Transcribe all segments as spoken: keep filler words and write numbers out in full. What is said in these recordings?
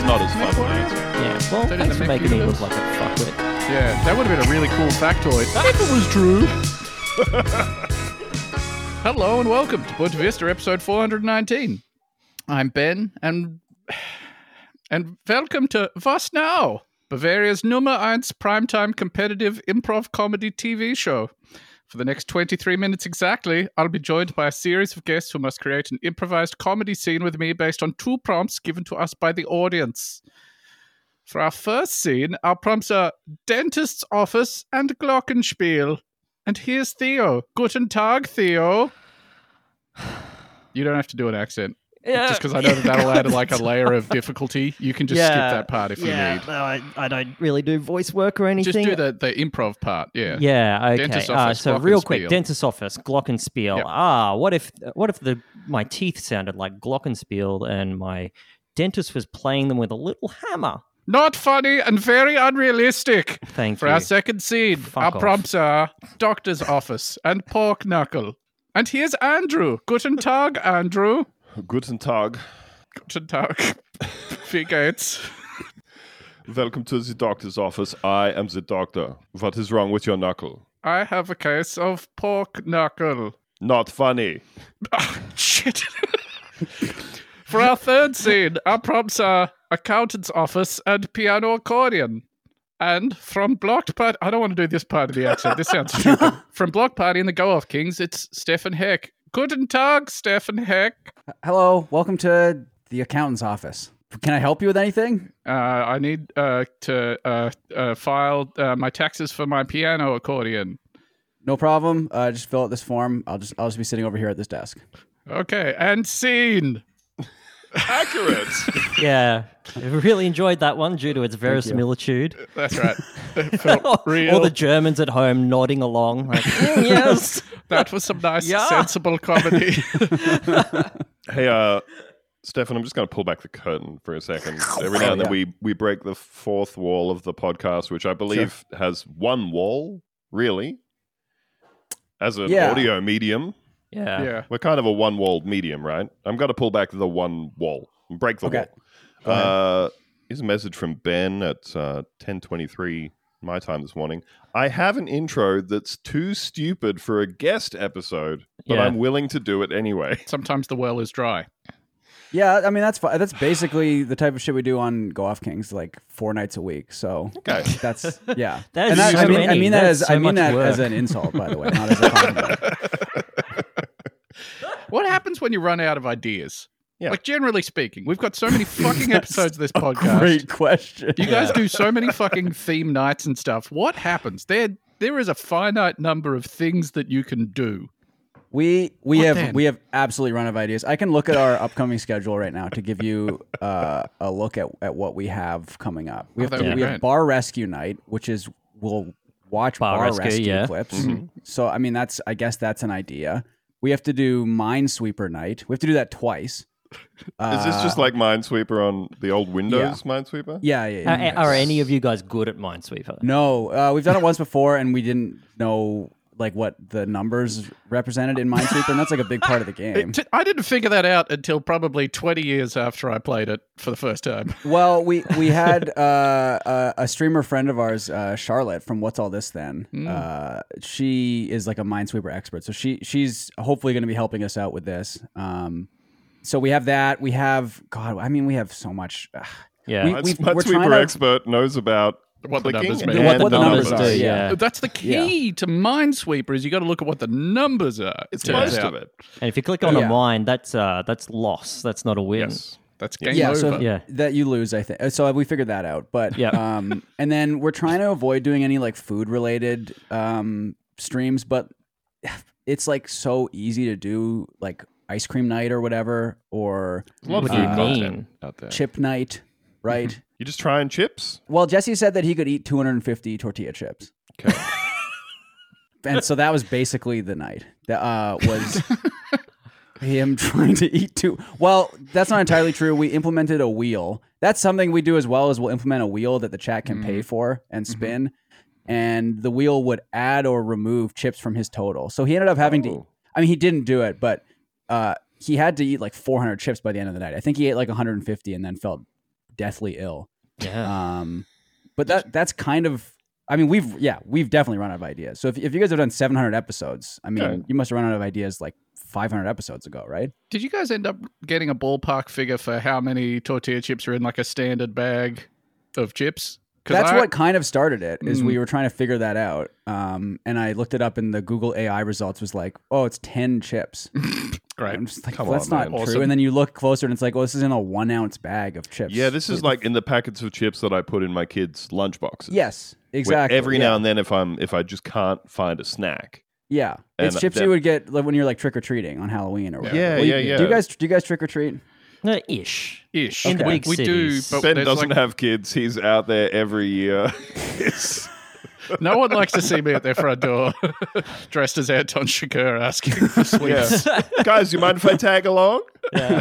not as fun. Yeah, well, That thanks is a for making me Mickey look like a fuckwit. Yeah, that would have been a really cool factoid. If it was true. Hello and welcome to Bunt Vista episode four hundred nineteen. I'm Ben, and and welcome to Was Now, Bavaria's Nummer eins primetime competitive improv comedy T V show. For the next twenty-three minutes exactly, I'll be joined by a series of guests who must create an improvised comedy scene with me based on two prompts given to us by the audience. For our first scene, our prompts are Dentist's Office and Glockenspiel. And here's Theo. Guten Tag, Theo. You don't have to do an accent. Yeah. Just because I know that that'll add like a layer of difficulty. You can just yeah, skip that part if yeah. you need. No, I, I don't really do voice work or anything. Just do the, the improv part, yeah. Yeah, okay. Dentist's Uh, office, so real quick, Glockenspiel. dentist's office, Glockenspiel. Yep. Ah, what if what if the my teeth sounded like Glockenspiel and my dentist was playing them with a little hammer? Not funny and very unrealistic. Thank For you. our second scene, Fuck our off. prompts are Doctor's Office and Pork Knuckle. And here's Andrew. Guten Tag, Andrew. Guten Tag. Guten Tag. Wie geht's? Welcome to the doctor's office. I am the doctor. What is wrong with your knuckle? I have a case of pork knuckle. Not funny. Oh, shit. For our third scene, our prompts are accountant's office and piano accordion. And from Blocked Party, I don't want to do this part of the accent. This sounds stupid. From Blocked Party and the Go Off Kings, it's Stefan Heck. Guten Tag, Stefan Heck. Hello, welcome to the accountant's office. Can I help you with anything? Uh, I need uh, to uh, uh, file uh, my taxes for my piano accordion. No problem. Uh, just fill out this form. I'll just I'll just be sitting over here at this desk. Okay, and scene. Accurate. Yeah, I really enjoyed that one due to its verisimilitude. That's right. It felt real. All the Germans at home nodding along, like, "Mm, yes. That was some nice, Yeah. sensible comedy. Hey, uh, Stefan, I'm just going to pull back the curtain for a second. Every now and then yeah. we, we break the fourth wall of the podcast, which I believe has one wall, really, as an Yeah. audio medium. Yeah. Yeah. We're kind of a one-walled medium, right? I'm going to pull back the one wall and break the Okay. Go wall. ahead. Uh, here's a message from Ben at uh, ten twenty-three my time this morning. I have an intro that's too stupid for a guest episode, but Yeah. I'm willing to do it anyway. Sometimes the well is dry. Yeah, I mean that's fi- that's basically the type of shit we do on Go Off Kings, like four nights a week. So Okay. that's yeah. That is and that, so I mean, I many. mean that That's as so I mean much that work. as an insult, by the way, not as a compliment. What happens when you run out of ideas? Yeah. Like, generally speaking, we've got so many fucking episodes of this podcast. Great question. You guys do so many fucking theme nights and stuff. What happens? There, there is a finite number of things that you can do. We we What have then? we have absolutely run out of ideas. I can look at our upcoming schedule right now to give you uh, a look at, at what we have coming up. We have that would we be have great. Bar Rescue Night, which is we'll watch Bar Bar, Rescue, Rescue, yeah. clips. So I mean that's I guess that's an idea. We have to do Minesweeper Night. We have to do that twice. Is this just like Minesweeper on the old Windows Minesweeper? Yeah, yeah. yeah. Are, are any of you guys good at Minesweeper? No, uh, we've done it once before, and we didn't know like what the numbers represented in Minesweeper, and that's like a big part of the game. It t- I didn't figure that out until probably twenty years after I played it for the first time. Well, we we had uh, a, a streamer friend of ours, uh, Charlotte from What's All This Then. Uh, she is like a Minesweeper expert, so she she's hopefully going to be helping us out with this. Um, so we have that. We have God. I mean, we have so much. ugh. Yeah. We- Mines- we've- we're Minesweeper trying to- expert knows about What the clicking numbers and mean. what the what the numbers, numbers do, are, yeah. yeah. That's the key to Minesweeper is you got to look at what the numbers are. It's it turns most out. of it. And if you click on Yeah. a mine, that's uh, that's loss. That's not a win. Yes. That's game yeah, over. so Yeah. that you lose, I think. So we figured that out. But Yeah. um, and then we're trying to avoid doing any like food related um streams, but it's like so easy to do, like ice cream night or whatever, or There's a lot of What do you food mean? content out there. chip night, right? You just trying chips? Well, Jesse said that he could eat two hundred fifty tortilla chips. Okay. And so that was basically the night. That uh, was him trying to eat two. Well, that's not entirely true. We implemented a wheel. That's something we do as well, as we'll implement a wheel that the chat can pay for and spin. And the wheel would add or remove chips from his total. So he ended up having to, Oh. I mean, he didn't do it, but uh, he had to eat like four hundred chips by the end of the night. I think he ate like one hundred fifty and then felt deathly ill. Yeah. Um, but that that's kind of. I mean, we've yeah, we've definitely run out of ideas. So if if you guys have done seven hundred episodes, I mean, Okay. you must have run out of ideas like five hundred episodes ago, right? Did you guys end up getting a ballpark figure for how many tortilla chips are in like a standard bag of chips? 'Cause That's I- what kind of started it. Is Mm. we were trying to figure that out, um, and I looked it up, and the Google A I results was like, "Oh, it's ten chips." Great. I'm just like, Come well, that's on, not man. true. Awesome. And then you look closer, and it's like, "Oh, this is in a one ounce bag of chips." Yeah, this is like in the packets of chips that I put in my kids' lunch boxes. yes, Where exactly. every yeah. now and then, if I'm if I just can't find a snack. yeah, And it's chips that- you would get like when you're like trick or treating on Halloween or whatever. Yeah, Well, you- yeah, yeah. Do you guys do you guys trick or treat? Uh, ish. Ish. In the we, big we do, cities. but Ben there's doesn't like, have kids. He's out there every year. It's- no one likes to see me at their front door dressed as Anton Chigurh asking for sweets. yeah. Guys, you mind if I tag along? Yeah.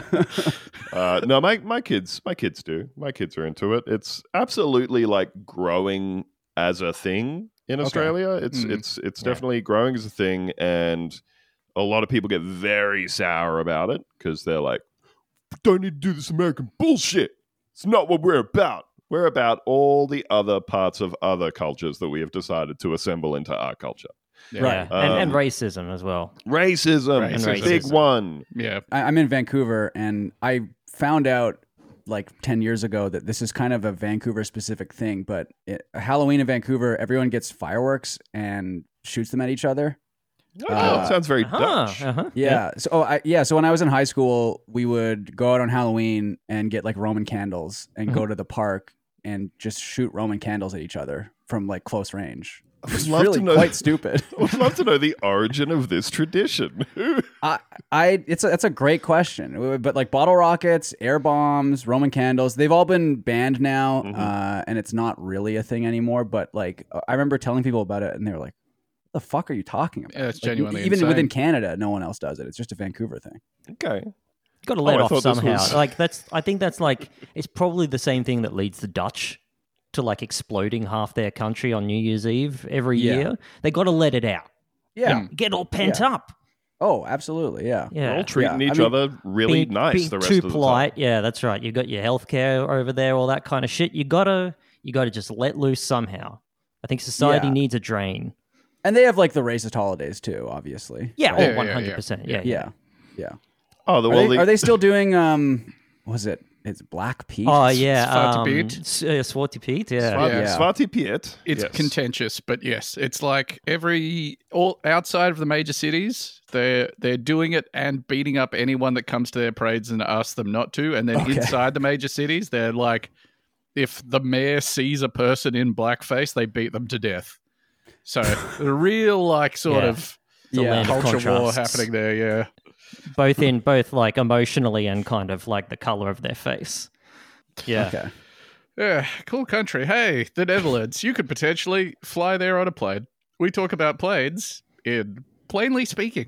Uh, no, my, my kids, my kids do. My kids are into it. It's absolutely like growing as a thing in Australia. It's Mm. it's it's Yeah. definitely growing as a thing, and a lot of people get very sour about it because they're like, "Don't need to do this American bullshit. It's not what we're about. We're about all the other parts of other cultures that we have decided to assemble into our culture. Yeah. Right. Yeah. and, and Um, racism as well. Racism, is a Racism. big one. Yeah. I, I'm in Vancouver, and I found out like ten years ago that this is kind of a Vancouver specific thing. But it, Halloween in Vancouver, everyone gets fireworks and shoots them at each other. Oh, Uh, that sounds very Uh-huh, Dutch. uh-huh. Yeah. So oh, I, yeah. So when I was in high school, we would go out on Halloween and get like Roman candles and go to the park and just shoot Roman candles at each other from like close range. I would It's love really to know. quite stupid. I would love to know the origin of this tradition. I, I, it's a, that's a great question. But like bottle rockets, air bombs, Roman candles, they've all been banned now, Mhm. uh, and it's not really a thing anymore. But like, I remember telling people about it, and they were like, "What the fuck are you talking about?" Yeah, it's Like, genuinely even insane. within Canada, no one else does it. It's just a Vancouver thing. Okay. Got to Oh, let I off thought this somehow. was- Like that's. I think that's like it's probably the same thing that leads the Dutch to like exploding half their country on New Year's Eve every Yeah. year. They got to let it out. Yeah. Get all pent Yeah. up. Oh, absolutely. Yeah. Yeah. We're all treating Yeah, I each mean, other really Being- nice being the rest too of the polite. time. Yeah, that's right. You got your healthcare over there, all that kind of shit. You gotta, you gotta just let loose somehow. I think society Yeah. needs a drain. And they have like the racist holidays too, obviously. Yeah, Right? Yeah, oh, yeah, one hundred percent. Yeah, yeah. Yeah. Yeah. Oh, the, Are, well, they, the, are they still doing um what was it? It's Black Pete? Oh yeah, Swarte um, Piet. S- uh, Swarte Piet. Yeah. Swati, Yeah. Swati Piet. It's Yes. contentious, but yes, it's like every all outside of the major cities, they're they're doing it and beating up anyone that comes to their parades and asks them not to. And then Okay. inside the major cities, they're like, if the mayor sees a person in blackface, they beat them to death. So a real like sort Yeah. of It's a Yeah. land of culture war contrasts. happening there. Yeah, Both in both like emotionally and kind of like the color of their face. Yeah. Okay. yeah, cool country. Hey, the Netherlands, you could potentially fly there on a plane. We talk about planes in Plainly Speaking.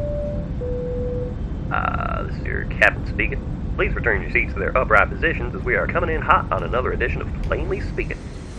Uh, this is your captain speaking. Please return your seats to their upright positions as we are coming in hot on another edition of Plainly Speaking.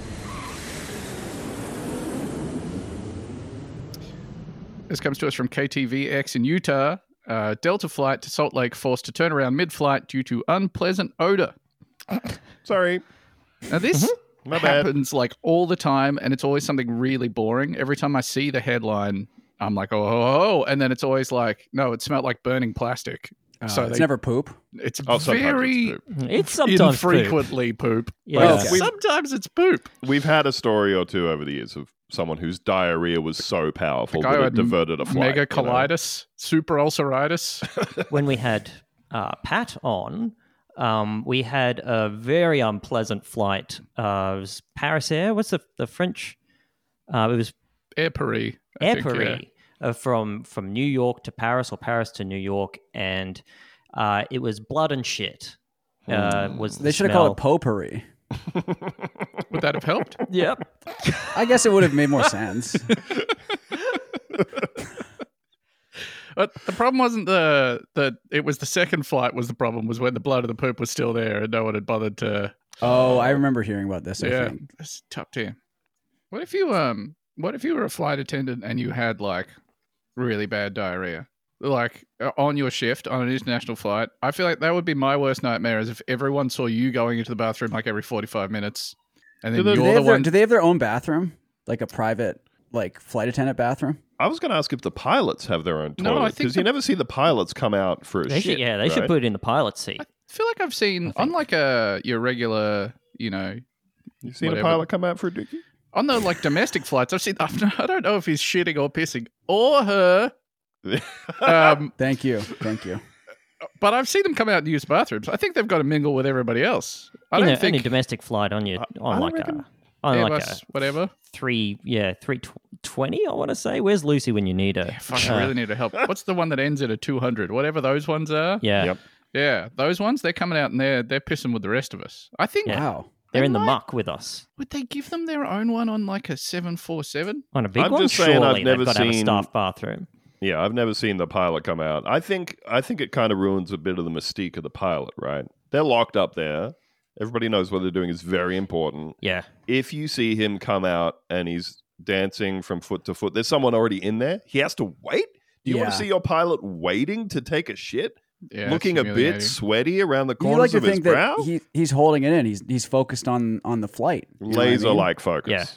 This comes to us from K T V X in Utah. Uh, Delta flight to Salt Lake forced to turn around mid-flight due to unpleasant odor. Sorry. Now this My bad. happens like all the time, and it's always something really boring. Every time I see the headline, I'm like, oh, oh, oh. And then it's always like, no, it smelled like burning plastic. Uh, So it's they- never poop. It's Oh, sometimes very it's poop. It's sometimes poop. infrequently poop. Yeah. But Okay. sometimes it's poop. We've had a story or two over the years of someone whose diarrhea was so powerful guy that who it had diverted a flight. Mega you know? colitis, super ulceritis. When we had uh, Pat on, um, we had a very unpleasant flight. Uh, it was Paris Air. What's the the French? Uh, it was Air Paris. I Air think, yeah. Paris uh, from from New York to Paris or Paris to New York, and uh, it was blood and shit. Uh, was the They should have smell. called it potpourri. Would that have helped? Yep. I guess it would have made more sense. But the problem wasn't the the it was the second flight was the problem was when the blood of the poop was still there and no one had bothered to Oh, I remember hearing about this. I yeah think. it's top tier. What if you um what if you were a flight attendant and you had like really bad diarrhea? like uh, on your shift on an international flight, I feel like that would be my worst nightmare. Is if everyone saw you going into the bathroom like every forty-five minutes, and then Do they- you're Do they, the have their, one. do they have their own bathroom, like a private, like flight attendant bathroom? I was going to ask if the pilots have their own No, I toilet think because the- you never see the pilots come out for a They shit. should, yeah, they should right? put it in the pilot seat. I feel like I've seen on like a your regular, you know, You seen whatever. a pilot come out for a dookie? on the like domestic flights. I've seen. I don't know if he's shitting or pissing or her. Um, Thank you, thank you. but I've seen them come out and use bathrooms. I think they've got to mingle with everybody else. I You don't know, think any domestic flight on your on I like reckon a on like Airbus, a whatever. three yeah three twenty. I want to say. Where's Lucy when you need her? Fuck, Uh, I really need to help. What's the one that ends at a two hundred? Whatever those ones are. yeah, Yep. Yeah, those ones, they're coming out and they're they're pissing with the rest of us. I think, Yeah. Wow. they're They in the might- muck with us would they give them their own one on like a seven forty-seven? on a big I'm one. just saying I've Surely never they've got to have a seen- staff bathroom. Yeah, I've never seen the pilot come out. I think I think it kind of ruins a bit of the mystique of the pilot, right? They're locked up there. Everybody knows what they're doing is very important. Yeah, If you see him come out and he's dancing from foot to foot, there's someone already in there. He has to wait. Do you want Yeah. to see your pilot waiting to take a shit? Yeah, Looking a bit humiliating. sweaty around the You corners like to of his think brow? that he, he's holding it in. He's he's focused on on the flight. You know what I mean? Laser-like focus. Yeah.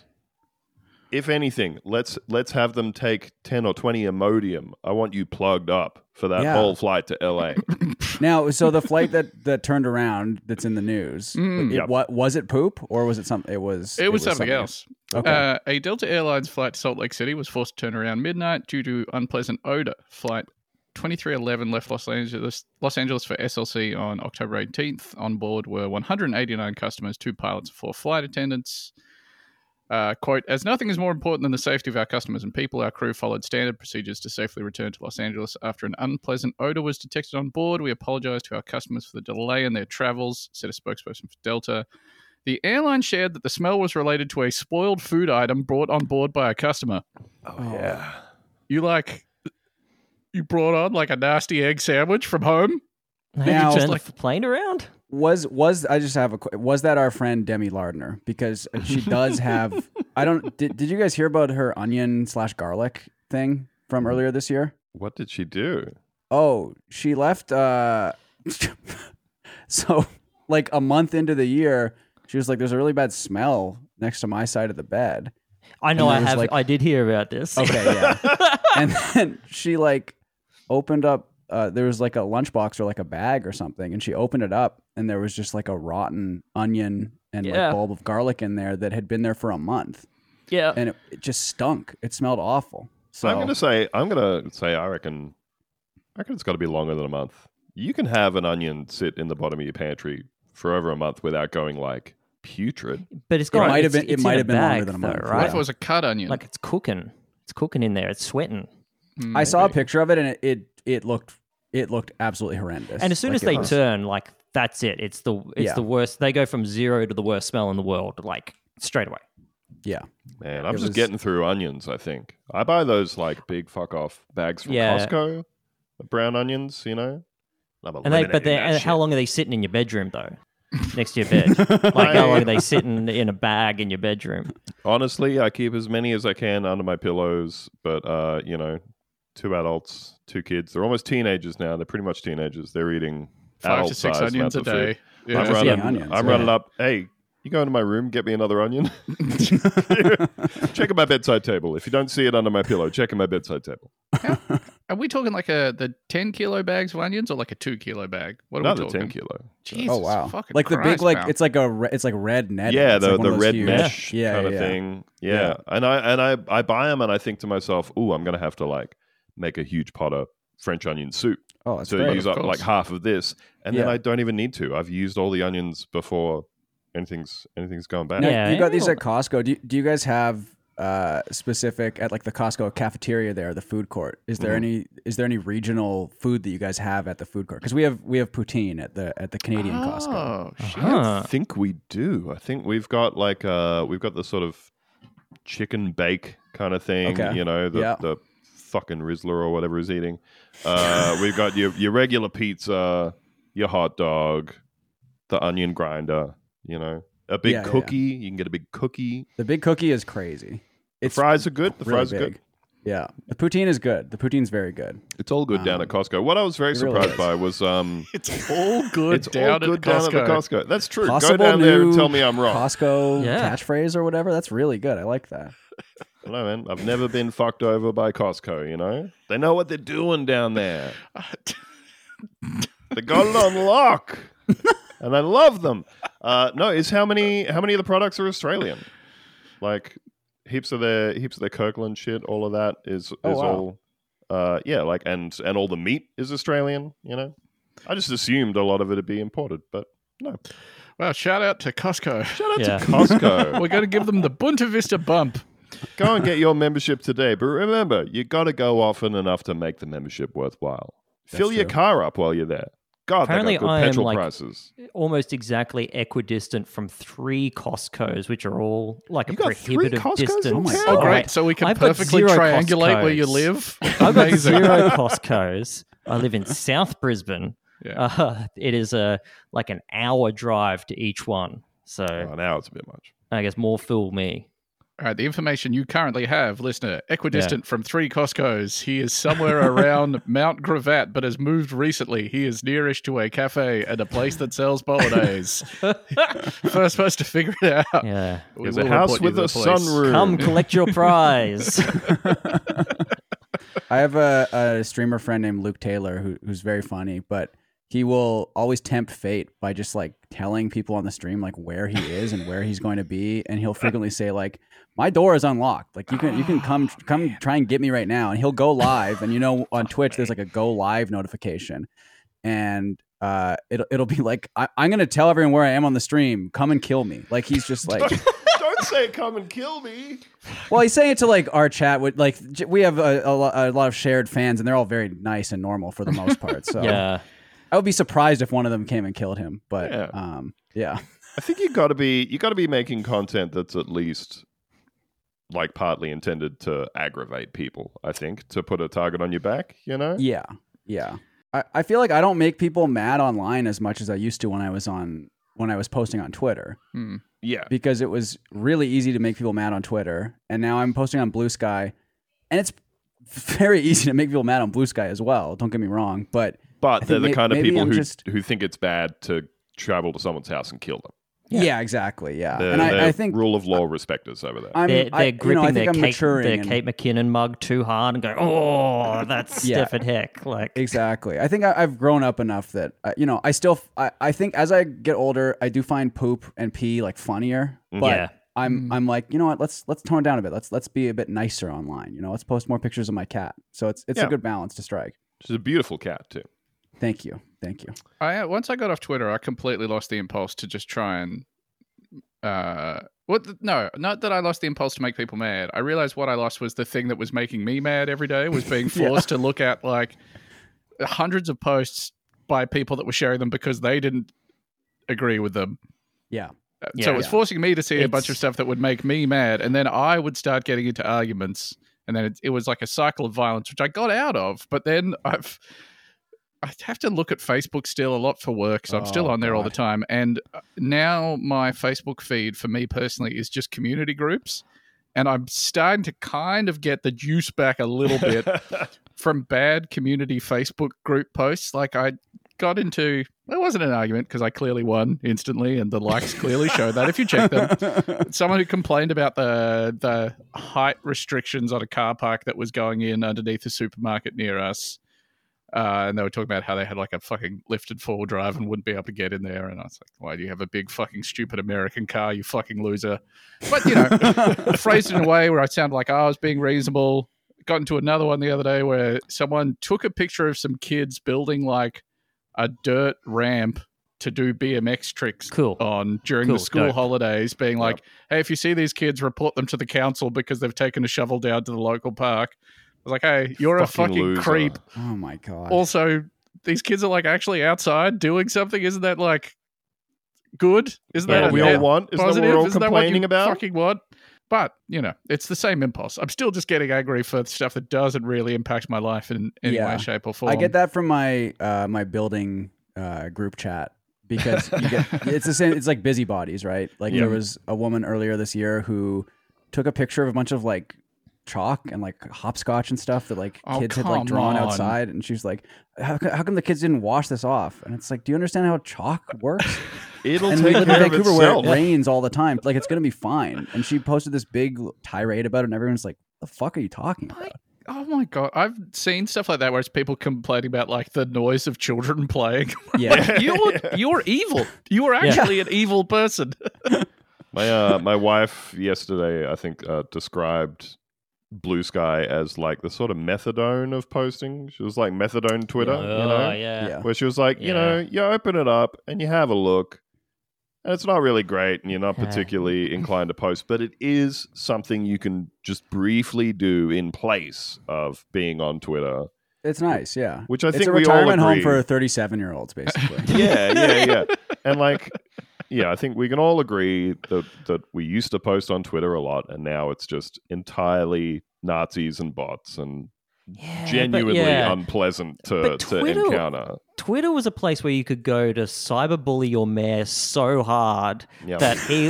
If anything, let's let's have them take ten or twenty Imodium. I want you plugged up for that Yeah. whole flight to L A. Now, so the flight that that turned around, that's in the news. Mm. it, Yep. what was it? Poop or was it something? It was. It was something else. Okay. Uh, a Delta Airlines flight to Salt Lake City was forced to turn around midnight due to unpleasant odor. Flight twenty-three eleven left Los Angeles, Los Angeles for S L C on October eighteenth. On board were one hundred eighty-nine customers, two pilots, and four flight attendants. Uh, quote, as nothing is more important than the safety of our customers and people, our crew followed standard procedures to safely return to Los Angeles after an unpleasant odor was detected on board. We apologize to our customers for the delay in their travels, said a spokesperson for Delta. The airline shared that the smell was related to a spoiled food item brought on board by a customer. Oh, yeah. You like, you brought on like a nasty egg sandwich from home? Have Now- you turned Like- the plane around? Was was I just have a qu- was that our friend Demi Lardner, because she does have I don't did, did you guys hear about her onion slash garlic thing from earlier this year? What did she do? Oh, she left uh so like a month into the year, she was like, there's a really bad smell next to my side of the bed. I know And I it was have. like- I did hear about this. Okay, yeah. And then she like opened up uh, there was like a lunchbox or like a bag or something, and she opened it up and there was just like a rotten onion and Yeah. like bulb of garlic in there that had been there for a month, yeah. and it, it just stunk. It smelled awful. So I'm gonna say I'm gonna say I reckon I reckon it's got to be longer than a month. You can have an onion sit in the bottom of your pantry for over a month without going like putrid. But it's got. might have it's- been- it it's might in have been bag, longer than a month, though, What right? if it was a cut onion? Like it's cooking. It's cooking in there. It's sweating. Hmm. I saw a picture of it, and it it, it looked it looked absolutely horrendous. And as soon Like, as it they was- turn, like that's it. It's the it's Yeah. the worst. They go from zero to the worst smell in the world, like straight away. yeah, Man, I'm It just was- getting through onions. I think I buy those like big fuck off bags from Yeah. Costco, the brown onions. You know, I'm And they, but eliminating they, that and shit. how long are they sitting in your bedroom though? Next to your bed, like how long are they sitting in a bag in your bedroom? Honestly, I keep as many as I can under my pillows. But uh, you know, two adults, two kids. They're almost teenagers now. They're pretty much teenagers. They're eating Five to six adult-sized onions amounts a of food. day. Yeah. I'm Just running. eating onions, I'm yeah. running up. Hey, you go into my room, get me another onion. Check at my bedside table. If you don't see it under my pillow, check at my bedside table. Are we talking like a the ten kilo bags of onions or like a two kilo bag? What are Another we talking? ten kilo. Jesus oh wow, fucking like the big Christ, like pal. it's like a re- it's like red net. Yeah, it's the, like one the of those red huge- mesh yeah, kind yeah, of yeah. thing. Yeah. Yeah. And I and I, I buy them and I think to myself, ooh, I'm gonna have to like make a huge pot of French onion soup Oh, that's to great. use Of up like course. half of this. And then Yeah. I don't even need to. I've used all the onions before anything's anything's gone bad. Now, Yeah, you got yeah. these at Costco. Do you, do you guys have uh, specific at like the Costco cafeteria there, the food court? Is there Mhm. any is there any regional food that you guys have at the food court? Because we have we have poutine at the at the Canadian Costco. Oh shit! Huh. I think we do. I think we've got like uh we've got the sort of chicken bake kind of thing, Okay. you know, the Yeah. the fucking Rizzler or whatever is eating. Uh we've got your your regular pizza, your hot dog, the onion grinder, you know. A big Yeah, yeah, cookie, you can get a big cookie. The big cookie is crazy. The It's fries are good. The really fries are big. good. Yeah, the poutine is good. The poutine's very good. It's all good down at Um, Costco. What I was very it really surprised is. by was um, It's all good it's down, all good at down at the Costco. Costco. That's true. Possible Go down there and new tell me I'm wrong. Costco Yeah. catchphrase or whatever. That's really good. I like that. I don't know, man. I've never been fucked over by Costco. You know, they know what they're doing down there. They got it on lock, and I love them. Uh, no, is how many how many of the products are Australian? Like heaps of their heaps of their Kirkland shit. All of that is is Oh, wow. all. Uh, yeah, like and and all the meat is Australian. You know, I just assumed a lot of it'd be imported, but no. Well, shout out to Costco. Shout out Yeah. to Costco. We're going to give them the Bunta Vista bump. Go and get your membership today. But remember, you got to go often enough to make the membership worthwhile. Fill your true. car up while you're there. God, Apparently they got good I am, petrol like- prices. Almost exactly equidistant from three Costcos, which are all like a You got three prohibitive Costcos? distance. Oh my Oh, God. great. So we can I've got perfectly zero triangulate where you Costcos. live. I've got Amazing. zero Costcos. I live in South Brisbane. Yeah. Uh, it is a like an hour drive to each one. So Oh, now it's a bit much. I guess more fool me. All right, the information you currently have, listener, equidistant from three Costcos. He is somewhere around Mount Gravatt, but has moved recently. He is nearish to a cafe and a place that sells bolonaise. First supposed to figure it out. Yeah. We There's will a house report you with to a the police. sunroom. Come collect your prize. I have a, a streamer friend named Luke Taylor who, who's very funny, but he will always tempt fate by just like telling people on the stream like where he is and where he's going to be, and he'll frequently say like, "My door is unlocked. Like you can you can come come try and get me right now." And he'll go live, and you know on Twitch there's like a go live notification, and uh, it'll it'll be like, I, "I'm gonna tell everyone where I am on the stream. Come and kill me." Like he's just like. Don't say come and kill me. Well, he's saying it to like our chat. With like j- we have a, a, lo- a lot of shared fans, and they're all very nice and normal for the most part. So yeah. I would be surprised if one of them came and killed him. But Yeah. um, yeah, I think you got to be you got to be making content that's at least like partly intended to aggravate people. I think to put a target on your back. You know. yeah, yeah. I, I feel like I don't make people mad online as much as I used to when I was on when I was posting on Twitter, Hmm. Yeah. because it was really easy to make people mad on Twitter, and now I'm posting on Blue Sky, and it's very easy to make people mad on Blue Sky as well. Don't get me wrong, but But I they're think the may- kind of maybe people I'm who just- who think it's bad to travel to someone's house and kill them. Yeah. yeah, exactly, yeah. They're, and I, they're I think rule of law respecters over there. I'm They're, I, they're gripping you know, I think their, I'm Kate, maturing their and- Kate McKinnon mug too hard and go, oh, that's Yeah. stiff at heck. Like, Exactly. I think I, I've grown up enough that uh, you know I still I, I think as I get older I do find poop and pee like funnier, but Yeah. I'm I'm like, you know what, let's let's tone it down a bit. Let's let's be a bit nicer online. You know, let's post more pictures of my cat. So it's it's Yeah. a good balance to strike. She's a beautiful cat too. Thank you, thank you. I once I got off Twitter, I completely lost the impulse to just try and uh what the- no, not that I lost the impulse to make people mad. I realized what I lost was the thing that was making me mad every day was being forced to look at like hundreds of posts by people that were sharing them because they didn't agree with them. Yeah, Uh, Yeah. so it was Yeah. forcing me to see a bunch of It's- stuff that would make me mad, and then I would start getting into arguments, and then it, it was like a cycle of violence, which I got out of. But then I've I have to look at Facebook still a lot for work, so I'm still Oh, on there all the God. time. And uh, now my Facebook feed for me personally is just community groups, and I'm starting to kind of get the juice back a little bit from bad community Facebook group posts. Like I got into, it wasn't an argument because I clearly won instantly, and the likes clearly show that if you check them. Someone who complained about the the height restrictions on a car park that was going in underneath a supermarket near us. Uh, and they were talking about how they had like a fucking lifted four-wheel drive and wouldn't be able to get in there. And I was like, why do you have a big fucking stupid American car, you fucking loser? But, you know, phrased it in a way where I sounded like I was being reasonable. Got into another one the other day where someone took a picture of some kids building like a dirt ramp to do B M X tricks Cool. on during Cool, the school dope. holidays, being like, hey, if you see these kids, report them to the council because they've taken a shovel down to the local park. I was like, hey, you're Fucking a fucking loser. creep. Oh my god. Also, these kids are like actually outside doing something. Isn't that like good? Isn't Yeah, that What we a all net want? Isn't that what positive? we're all Isn't that what complaining you about? fucking want? But you know, it's the same impulse. I'm still just getting angry for stuff that doesn't really impact my life in any Yeah. way, shape, or form. I get that from my uh, my building uh, group chat because you get, it's the same. It's like busybodies, right? Like Yeah. there was a woman earlier this year who took a picture of a bunch of like chalk and like hopscotch and stuff that like Oh, kids had like drawn come on. outside, and she was like, how, co- how come the kids didn't wash this off? And it's like, do you understand how chalk works? It'll And we take live in care of Vancouver where itself. it rains all the time. Like, it's gonna be fine. And she posted this big tirade about it, and everyone's like, the fuck are you talking about? Oh my god, I've seen stuff like that where it's people complaining about like the noise of children playing. Yeah. you're you're evil. You are actually an evil person. My uh, my wife yesterday, I think, uh, described Blue Sky as like the sort of methadone of posting. She was like methadone Twitter, Oh, you know, yeah. Yeah. where she was like, you Yeah. know, you open it up and you have a look, and it's not really great, and you're not Yeah. particularly inclined to post, but it is something you can just briefly do in place of being on Twitter, It's nice, yeah. which I It's think a we all retirement home agree. for thirty-seven year olds, basically. yeah, yeah, yeah. And like, yeah, I think we can all agree that that we used to post on Twitter a lot, and now it's just entirely Nazis and bots and Yeah, but genuinely yeah. unpleasant to, But to Twitter- encounter. Twitter was a place where you could go to cyberbully your mayor so hard Yeah. that he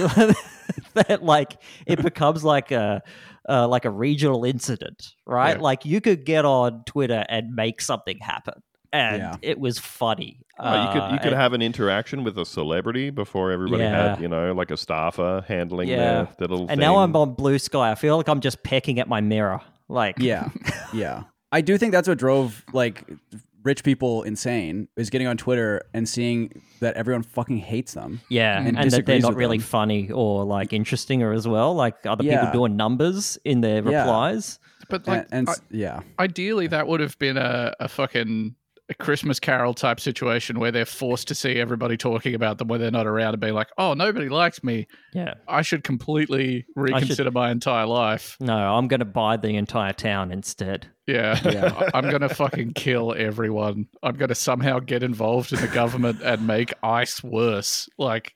that like it becomes like a uh, like a regional incident, right? Yeah. Like you could get on Twitter and make something happen, and Yeah. it was funny. Oh, you could you Uh, could and- have an interaction with a celebrity before everybody Yeah. had, you know, like a staffer handling Yeah. their, their little and thing. now I'm on Blue Sky. I feel like I'm just pecking at my mirror. Like, Yeah, yeah. I do think that's what drove like rich people insane, is getting on Twitter and seeing that everyone fucking hates them. yeah, And and, that they're disagrees not with really them. funny or like interesting or as well. Like other Yeah. people doing numbers in their Yeah. replies. But like, and and I- s- yeah, ideally, that would have been a, a fucking a Christmas Carol type situation where they're forced to see everybody talking about them when they're not around and being like, "Oh, nobody likes me. Yeah. I should completely reconsider my entire life." No, I'm going to buy the entire town instead. Yeah, Yeah. I'm gonna fucking kill everyone. I'm gonna somehow get involved in the government and make ICE worse. Like,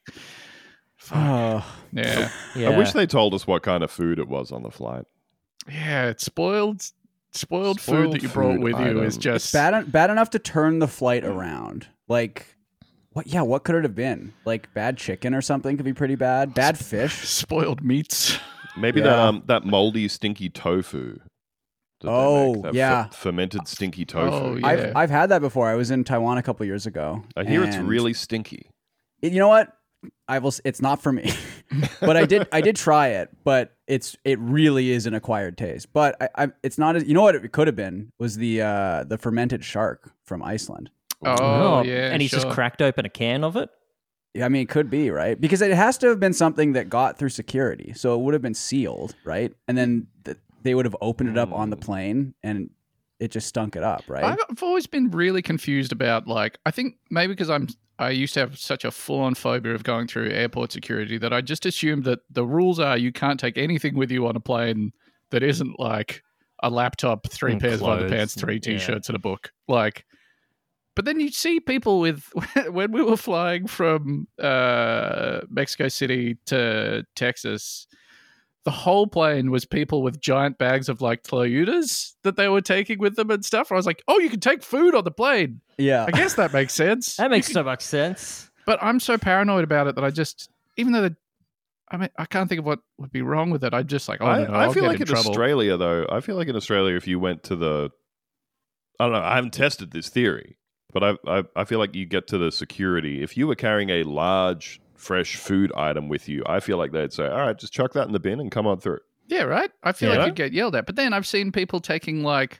oh, yeah, Yeah. I wish they told us what kind of food it was on the flight. yeah. It's spoiled, spoiled, food Spoiled that you brought food with you is item. just bad en- bad enough to turn the flight around. Like, what? Yeah, what could it have been? Like bad chicken or something could be pretty bad. Bad fish. spoiled meats. Maybe that Yeah. um that moldy, stinky tofu. that they Oh, make, that fer- yeah. fermented stinky tofu. Oh, yeah. I've I've had that before. I was in Taiwan a couple years ago. I hear it's and really stinky. it- you know what? I will. s- It's not for me, but I did. I did try it, but it's it really is an acquired taste. But I, I it's not as you know what it could have been was the uh the fermented shark from Iceland. Oh, yeah, And he's sure. just cracked open a can of it. Yeah, I mean, it could be, right? Because it has to have been something that got through security. So it would have been sealed, right? And then th- they would have opened it up on the plane and it just stunk it up, right? I've, I've always been really confused about like I think maybe because I'm I used to have such a full-on phobia of going through airport security that I just assumed that the rules are you can't take anything with you on a plane that isn't like a laptop, three And pairs of clothes, underpants, three yeah. t-shirts, and a book. Like, but then you see people with when we were flying from uh, Mexico City to Texas. The whole plane was people with giant bags of like Toyotas that they were taking with them and stuff. I was like, oh, you can take food on the plane. yeah. I guess that makes sense. That makes so much sense. But I'm so paranoid about it that I just, even though the, I mean, I can't think of what would be wrong with it. I'm just like, oh, I, no, no, I I'll feel get like in in trouble. Australia, though, I feel like in Australia, if you went to the, I don't know, I haven't tested this theory, but I, I, I feel like you get to the security. If you were carrying a large, fresh food item with you, I feel like they'd say, all right, just chuck that in the bin and come on through. Yeah, right. I feel Yeah. like you'd get yelled at. But then I've seen people taking like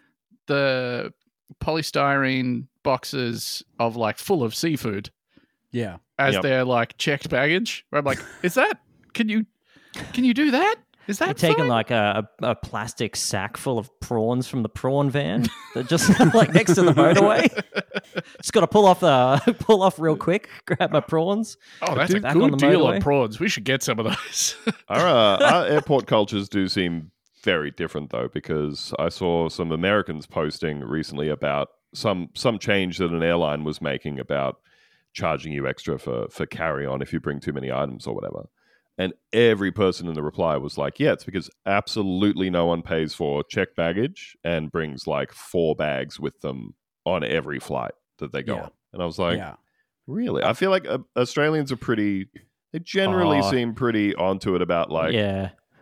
the polystyrene boxes of like full of seafood Yeah. as Yep. their like checked baggage. Where I'm like, is that? Can you? Can you do that? Is that You're taking fine? like a, a, a plastic sack full of prawns from the prawn van. They're just like next to the motorway. Just got to pull off the pull off real quick. Grab my prawns. Oh, that's a back on good the deal on motorway. prawns. We should get some of those. Our, uh, our airport cultures do seem very different, though, because I saw some Americans posting recently about some some change that an airline was making about charging you extra for, for carry-on if you bring too many items or whatever. And every person in the reply was like, yeah, it's because absolutely no one pays for checked baggage and brings like four bags with them on every flight that they go Yeah. on. And I was like, yeah. really? I feel like uh, Australians are pretty, they generally Oh. seem pretty onto it about like, yeah.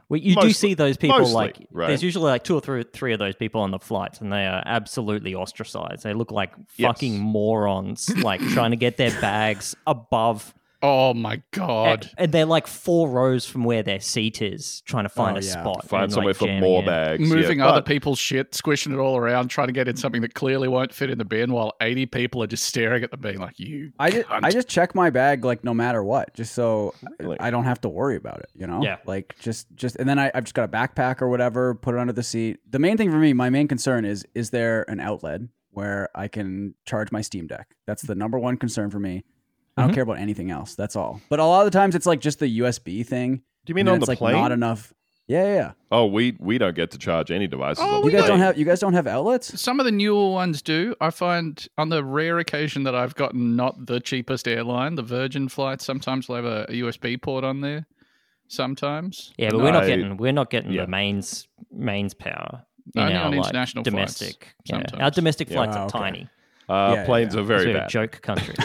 Well, you do Mostly- see those people mostly, like right. there's usually like two or three, three of those people on the flights, and they are absolutely ostracized. They look like Yes. fucking morons, like trying to get their bags above, Oh my god. and, and they're like four rows from where their seat is, trying to find Oh, a yeah. spot, Find and, somewhere like, for jamming more in. bags. Moving yeah, other but- people's shit, squishing it all around, trying to get in something that clearly won't fit in the bin, while eighty people are just staring at them, being like, "You." I just, cunt." I just check my bag like no matter what, just so Really? I don't have to worry about it. You know, Yeah. Like just, just, and then I, I've just got a backpack or whatever, put it under the seat. The main thing for me, my main concern is, is there an outlet where I can charge my Steam Deck? That's the number one concern for me. I don't Mhm. care about anything else. That's all. But a lot of the times it's like just the U S B thing. Do you mean and then on it's the like plane? not enough. Yeah, yeah. yeah. Oh, we we don't get to charge any devices. Oh, on we the You guys plane. don't have, you guys don't have outlets? Some of the newer ones do. I find on the rare occasion that I've gotten not the cheapest airline, the Virgin flights sometimes will have a, a U S B port on there. Sometimes. Yeah, but we're not I- getting we're not getting yeah. the mains mains power in Only our on like, international flights, domestic. Yeah. sometimes. Our domestic Yeah. flights Oh, are okay. tiny. Uh, Yeah, planes yeah. are very We're a bad. joke country.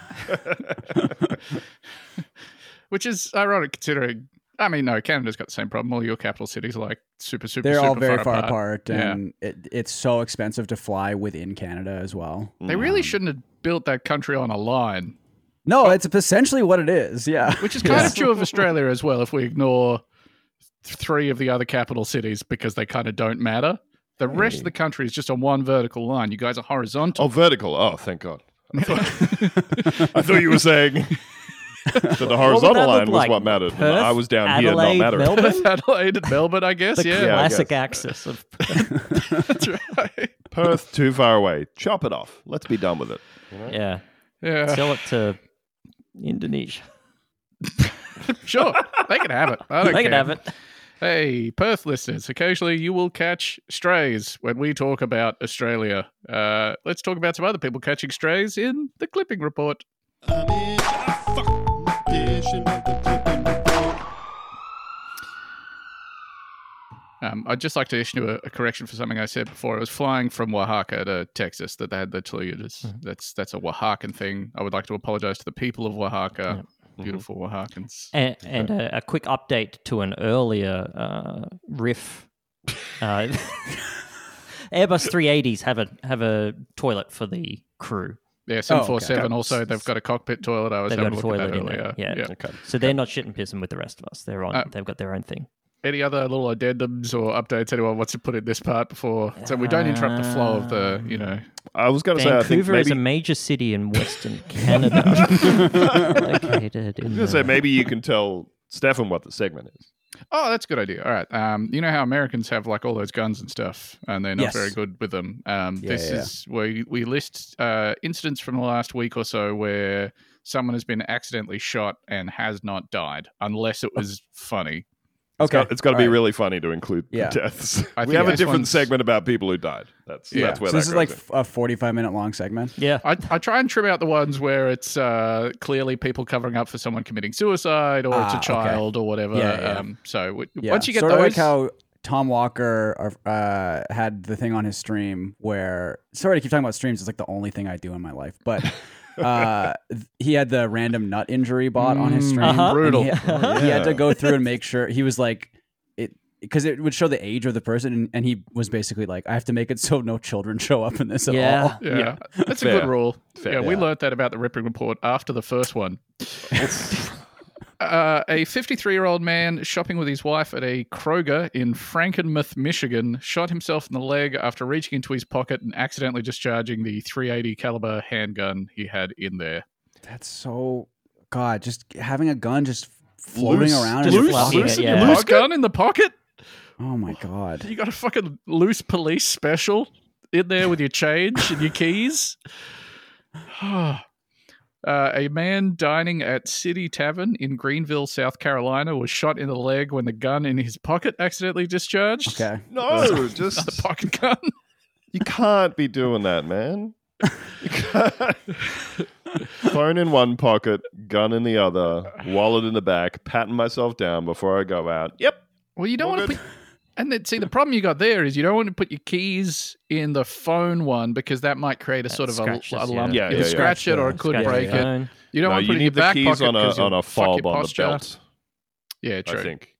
Which is ironic considering, I mean, no, Canada's got the same problem. All your capital cities are like super, super, They're super all very far, far apart. apart, Yeah. and it, it's so expensive to fly within Canada as well. They really shouldn't have built that country on a line, No, it's essentially what it is. Yeah, which is kind Yeah. of true of Australia as well, if we ignore th- three of the other capital cities because they kind of don't matter. The rest of the country is just on one vertical line. You guys are horizontal. Oh, vertical. Oh, thank God. I thought, I thought you were saying that the would horizontal that look line was like? what mattered. and Perth, I was down Adelaide, here, not mattering. Melbourne? Adelaide and Melbourne, I guess. The Yeah, Yeah, I classic guess. axis of that's right. Perth, too far away. Chop it off. Let's be done with it. yeah. Yeah, Sell it to Indonesia. sure. They can have it. I don't They can care. have it. Hey, Perth listeners, occasionally you will catch strays when we talk about Australia. Uh, let's talk about some other people catching strays in the Clipping Report. Um, I'd just like to issue a, a correction for something I said before. I was flying from Oaxaca to Texas that they had the Toyotas. That's that's a Oaxacan thing. I would like to apologize to the people of Oaxaca. Beautiful Oaxacans. And, and a, a quick update to an earlier uh, riff. Uh, Airbus three eighties have a have a toilet for the crew. Yeah, seven Oh, okay. forty-seven also, they've got a cockpit toilet. I was They've having got a a look at toilet that in earlier. there. Yeah. Okay. So they're not shitting pissing with the rest of us. They're on. Uh, they've got their own thing. Any other little addendums or updates anyone wants to put in this part before, so we don't interrupt the flow of the, you know. I was going to say, I think Vancouver is maybe, a major city in Western Canada. Located in I was gonna say the- maybe you can tell Stefan what the segment is. Oh, that's a good idea. All right. Um, you know how Americans have like all those guns and stuff, and they're not Yes. very good with them. Um, Yeah, this yeah, is where we list uh, incidents from the last week or so where someone has been accidentally shot and has not died, unless it was funny. It's Okay. got, it's got to be All right. really funny to include Yeah. deaths. I we think have a this different one's- segment about people who died. That's Yeah. that's where So that this is goes like in. f- a forty-five minute long segment. yeah. I, I try and trim out the ones where it's uh, clearly people covering up for someone committing suicide or it's Ah, a okay. child or whatever. Yeah, yeah. Um, so w- Yeah. once you get sort those, of like how Tom Walker uh, had the thing on his stream where, sorry to keep talking about streams, it's like the only thing I do in my life, but uh, th- he had the random nut injury bot on his Mm, stream. uh-huh. and Brutal. He, Oh, he had to yeah. go through and make sure he was like it because it would show the age of the person, and, and he was basically like, I have to make it so no children show up in this at Yeah. all. yeah, that's a Fair. good rule. Fair. Yeah, we Yeah. learnt that about the Ripping Report after the first one. Uh, a fifty-three-year-old man shopping with his wife at a Kroger in Frankenmuth, Michigan, shot himself in the leg after reaching into his pocket and accidentally discharging the three eighty caliber handgun he had in there. That's so God, just having a gun just floating Loose- around just in your floating pocket. it, in yeah. your loose gun in the pocket? Oh my God. You got a fucking loose police special in there with your change and your keys? Uh, a man dining at City Tavern in Greenville, South Carolina, was shot in the leg when the gun in his pocket accidentally discharged. Okay. No, just Another pocket gun. you can't be doing that, man. You can't. Phone in one pocket, gun in the other, wallet in the back, patting myself down before I go out. Yep. Well, you don't All want to good. put. And then, see, the problem you got there is you don't want to put your keys in the phone one because that might create a That sort of a, scratches, a yeah. lump. Yeah, It'll yeah, yeah. scratch it or it could Scratch break your it. phone. You don't No, want to you put it in your need the back keys pocket on a 'cause you'll on a fuck your fob on the posture. belt. Yeah, I true. think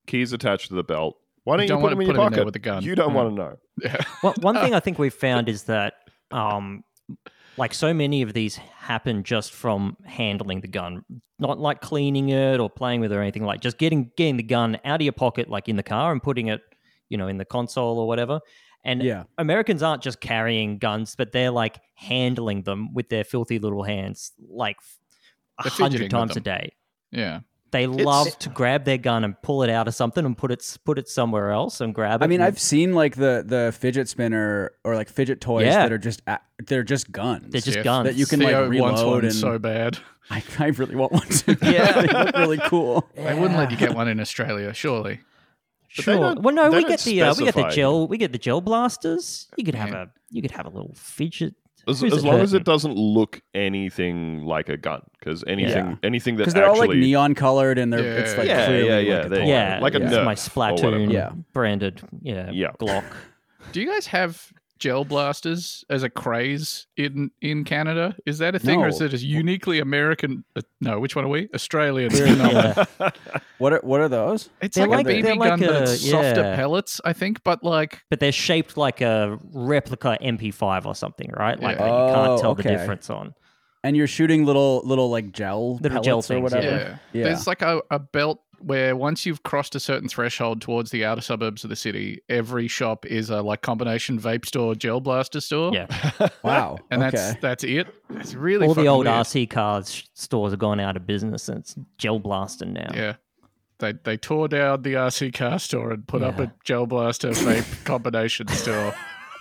keys attached to the belt. Why don't you, don't put want them to in put your it in there pocket? with a gun. You don't Mm. want to know. Yeah. Well, one thing I think we've found is that, um, like so many of these happen just from handling the gun, not like cleaning it or playing with it or anything. Like just getting getting the gun out of your pocket, like in the car, and putting it, you know, in the console or whatever. And Yeah. Americans aren't just carrying guns, but they're like handling them with their filthy little hands, like a They're fidgeting hundred with times a them. day. Yeah. They love to grab their gun and pull it out of something and put it put it somewhere else and grab it. I mean, and- I've seen like the the fidget spinner or like fidget toys Yeah. that are just a- they're just guns. They're just Yeah, guns that you can Theo like wants reload one and so bad. I, I really want one too. Yeah. They look really cool. They wouldn't let you get one in Australia, surely. But they Sure. don't- Well, no, they we don't get the uh, we get the specify. gel we get the gel blasters. You could have Yeah. a you could have a little fidget. As, Who's as it long as hurting? it doesn't look anything like a gun, because anything Yeah. anything that Because they're actually all like neon colored and they're Yeah, it's like yeah, clearly yeah, like yeah, a they- toy. Yeah, like a it's Nerf my or Splatoon whatever. Yeah. branded, yeah, Yeah. Glock. Do you guys have gel blasters as a craze in, in Canada? Is that a thing, or is No. it a uniquely American? Uh, no, which one are we? Australian. Yeah. What are what are those? It's They're like, like- a B B they're like gun, but a- it's softer yeah. pellets, I think. But like, But they're shaped like a replica M P five or something, right? Like Yeah. that you can't Oh, tell okay. the difference on. And you're shooting little little like gel Little gel pellets or things, whatever. yeah. Yeah. There's like a, a belt where once you've crossed a certain threshold towards the outer suburbs of the city, every shop is a like combination vape store, gel blaster store. Yeah, Wow. And okay. that's that's it. It's really all the fucking old weird. R C cars sh- stores have gone out of business, and it's gel blasting now. Yeah. They they tore down the R C car store and put up Yeah. a gel blaster vape combination store.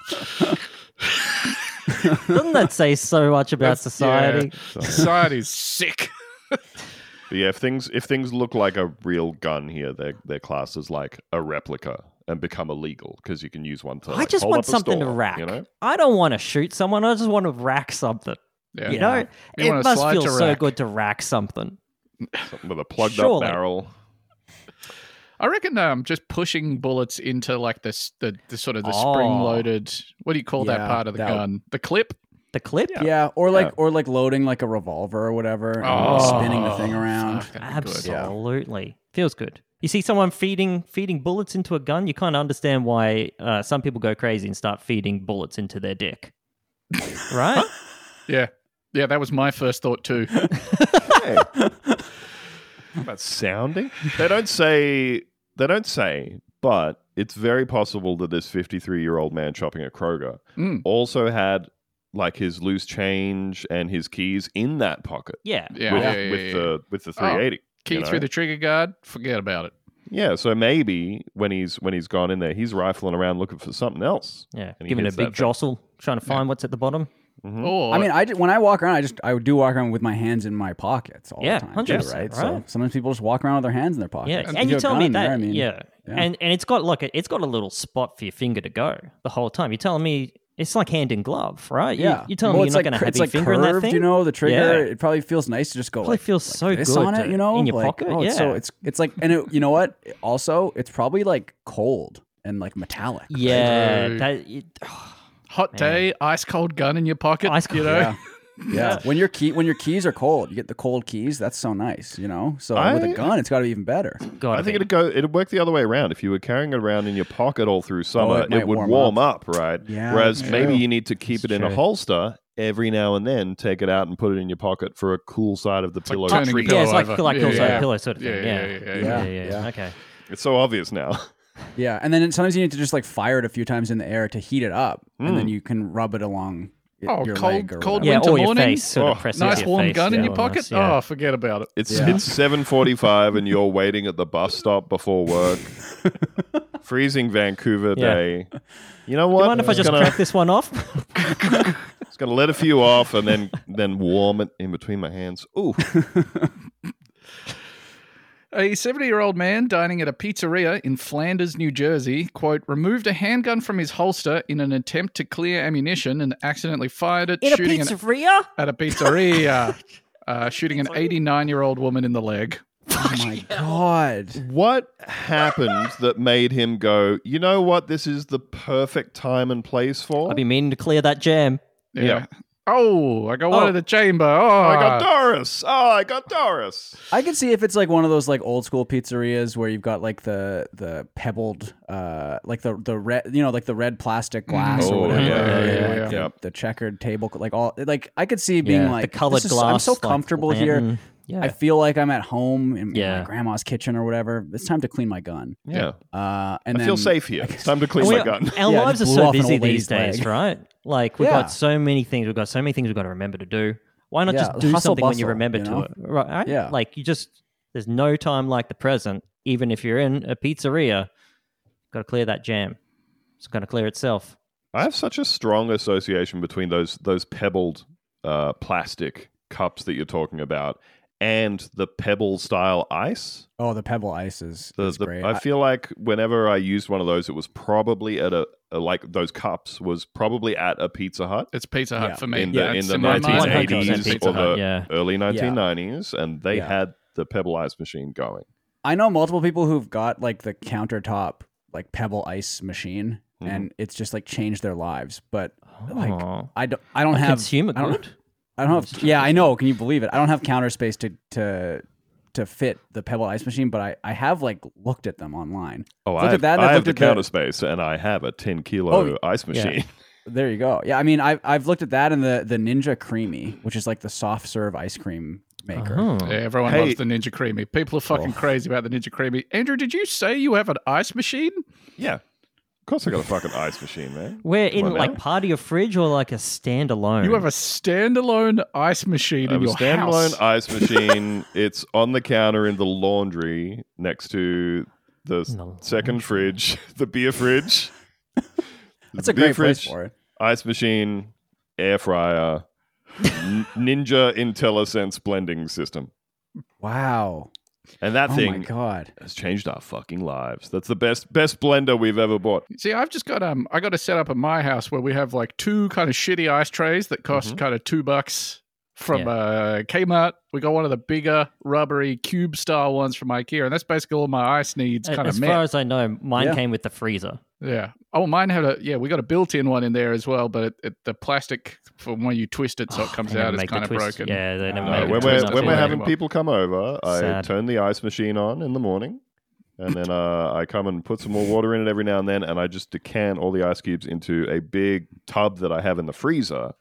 Doesn't that say so much about That's- society? yeah. Society's sick. But yeah, if things if things look like a real gun here, they're they're classed as like a replica and become illegal because you can use one to. I like, just hold want up a something to store, rack. You know, I don't want to shoot someone. I just want to rack something. Yeah. You Yeah. know, You it want a must slide feel to so rack. good to rack something. something with a plugged Surely. up barrel. I reckon um just pushing bullets into like this the, the sort of the Oh. spring loaded what do you call that Yeah, part of the that- gun? The clip? The clip, Yeah, or like Yeah. or like loading like a revolver or whatever, and Oh, spinning the thing around. Fuck, that'd be good. absolutely feels good. You see someone feeding feeding bullets into a gun, you kind of understand why uh, some people go crazy and start feeding bullets into their dick, right? Yeah. Yeah, that was my first thought too. Hey. About sounding? They don't say. They don't say. But it's very possible that this fifty-three-year-old man shopping at Kroger Mm. also had like his loose change and his keys in that pocket Yeah, Yeah, with, yeah, yeah, with yeah. the with the three eighty. Key you know? through the trigger guard, forget about it. Yeah, so maybe when he's when he's gone in there, he's rifling around looking for something else. yeah, And he giving it a hits that big thing. jostle, trying to find what's at the bottom. Mhm. Or I mean, I did, when I walk around, I just I do walk around with my hands in my pockets all Yeah, the time, one hundred too, percent, right? So right? sometimes people just walk around with their hands in their pockets. Yeah, If and you have a tell gun me in that, there, I mean, yeah. yeah. and and it's got like a, it's got a little spot for your finger to go the whole time. You're telling me it's like hand in glove, right? You, yeah, you're telling well, me it's you're like, not going to have it's your like finger curved, in that thing. you know, the trigger. Yeah. It probably feels nice to just go Probably like, feels like so this good on it, to- you know, in your like, pocket, Oh, it's so yeah. it's it's like, and it, you know what? Also, it's probably like cold and like metallic. right? Yeah, Dude. that it, hot day, ice cold gun in your pocket. Ice you cold- know? Yeah. Yeah, when your key when your keys are cold, you get the cold keys. That's so nice, you know. So with I- a gun, it's got to be even better. gotta I think be. it'd go. It'd work the other way around. If you were carrying it around in your pocket all through summer, Oh, it it, might would warm warm, up. right? Yeah, Whereas true. maybe you need to keep It's it in a true. holster every now and then. Take it out and put it in your pocket for a cool side of the like pillow. turning treat. your yeah, it's pillow like over. like Yeah, also yeah. a pillow sort of thing. Yeah, Yeah, yeah, yeah, yeah, yeah. yeah. Okay. It's so obvious now. Yeah, and then sometimes you need to just like fire it a few times in the air to heat it up, and then you can rub it along y- Oh, your cold- leg or cold whatever. Yeah, Winter or your morning? face sort Oh, of press Nice into your warm face, gun in yeah, your pocket? almost, yeah. Oh, forget about it. It's Yeah. it's seven forty five and you're waiting at the bus stop before work. Freezing Vancouver Yeah. day. You know Do what? you mind if I just gonna, crack this one off? It's gonna let a few off and then then warm it in between my hands. Ooh. A seventy-year-old man dining at a pizzeria in Flanders, New Jersey, quote, removed a handgun from his holster in an attempt to clear ammunition and accidentally fired it, In a shooting an, pizzeria? at a pizzeria, uh, shooting an eighty-nine-year-old woman in the leg. Oh my god! What happened that made him go, you know what, this is the perfect time and place for? I've been meaning to clear that jam. Yeah. Yeah. Oh, I got one Oh. in the chamber. Oh, Oh, I got Doris. Oh, I got Doris. I could see if it's like one of those like old school pizzerias where you've got like the the pebbled, uh, like the the red, you know, like the red plastic glass Oh, or whatever, yeah, or, yeah, like yeah. the, Yep. the checkered table, like all like I could see being Yeah, like the colored this is- glass. I'm so like, comfortable here. lantern. Yeah. I feel like I'm at home in, in Yeah. my grandma's kitchen or whatever. It's time to clean my gun. Yeah. Uh, and I then, feel safe here. It's time to clean We- my gun. Our Yeah, lives are just so blew off an busy old lady's these days, leg. right? Like we've Yeah. got so many things. We've got so many things we've got to remember to do. Why not Yeah, just do hustle something when you bustle, remember you to know? it? Right? Yeah. Like you just there's no time like the present. Even if you're in a pizzeria, got to clear that jam. It's got to clear itself. I have such a strong association between those those pebbled uh, plastic cups that you're talking about and the pebble style ice. Oh, the pebble ice is, The, is the, great. I feel like whenever I used one of those, it was probably at a, a like those cups was probably at a Pizza Hut It's Pizza Hut Yeah. for me. in the yeah, in it's the my mind, nineteen nineteen eighties eighties Pizza or Hut, the yeah. early nineteen nineties, and they Yeah. had the pebble ice machine going. I know multiple people who've got like the countertop like pebble ice machine, Mhm. and it's just like changed their lives. But like, Oh. I don't, I don't A have consumer I don't- good. I don't have. Yeah, I know. Can you believe it? I don't have counter space to to to fit the pebble ice machine, but I I have like looked at them online. Oh, Look I at have, that, I I've have looked the at the- counter space, and I have a ten kilo Oh, ice machine. There you go. Yeah, I mean, I've I've looked at that and the the Ninja Creamy, which is like the soft serve ice cream maker. Oh. Yeah, everyone Hey. loves the Ninja Creamy. People are fucking Oh. crazy about the Ninja Creamy. Andrew, did you say you have an ice machine? Yeah, of course I got a fucking ice machine, man. Where in Come on like now. part of your fridge or like a standalone? You have a standalone ice machine I have in a your standalone house. ice machine. It's on the counter in the laundry next to the s- The second fridge, the beer fridge. That's a Beer great place fridge, for it. Ice machine, air fryer, n- Ninja IntelliSense blending system. Wow. And that Oh my thing god. has changed our fucking lives. That's the best best blender we've ever bought. See, I've just got um, I got a setup at my house where we have like two kind of shitty ice trays that cost Mhm. kind of two bucks from uh, Kmart. We got one of the bigger rubbery cube style ones from IKEA, and that's basically all my ice needs. A- Kind as of far met. as I know, mine Yeah. came with the freezer. Yeah. Oh, mine had a yeah. We got a built-in one in there as well, but it, it, the plastic from when you twist it so it Oh, comes they never out is make the kind of twist- broken. Yeah, they never Uh, made Uh, the when twist we're, up not when we're for it. having anymore. people come over, I Sad. turn the ice machine on in the morning, and then uh, I come and put some more water in it every now and then, and I just decant all the ice cubes into a big tub that I have in the freezer.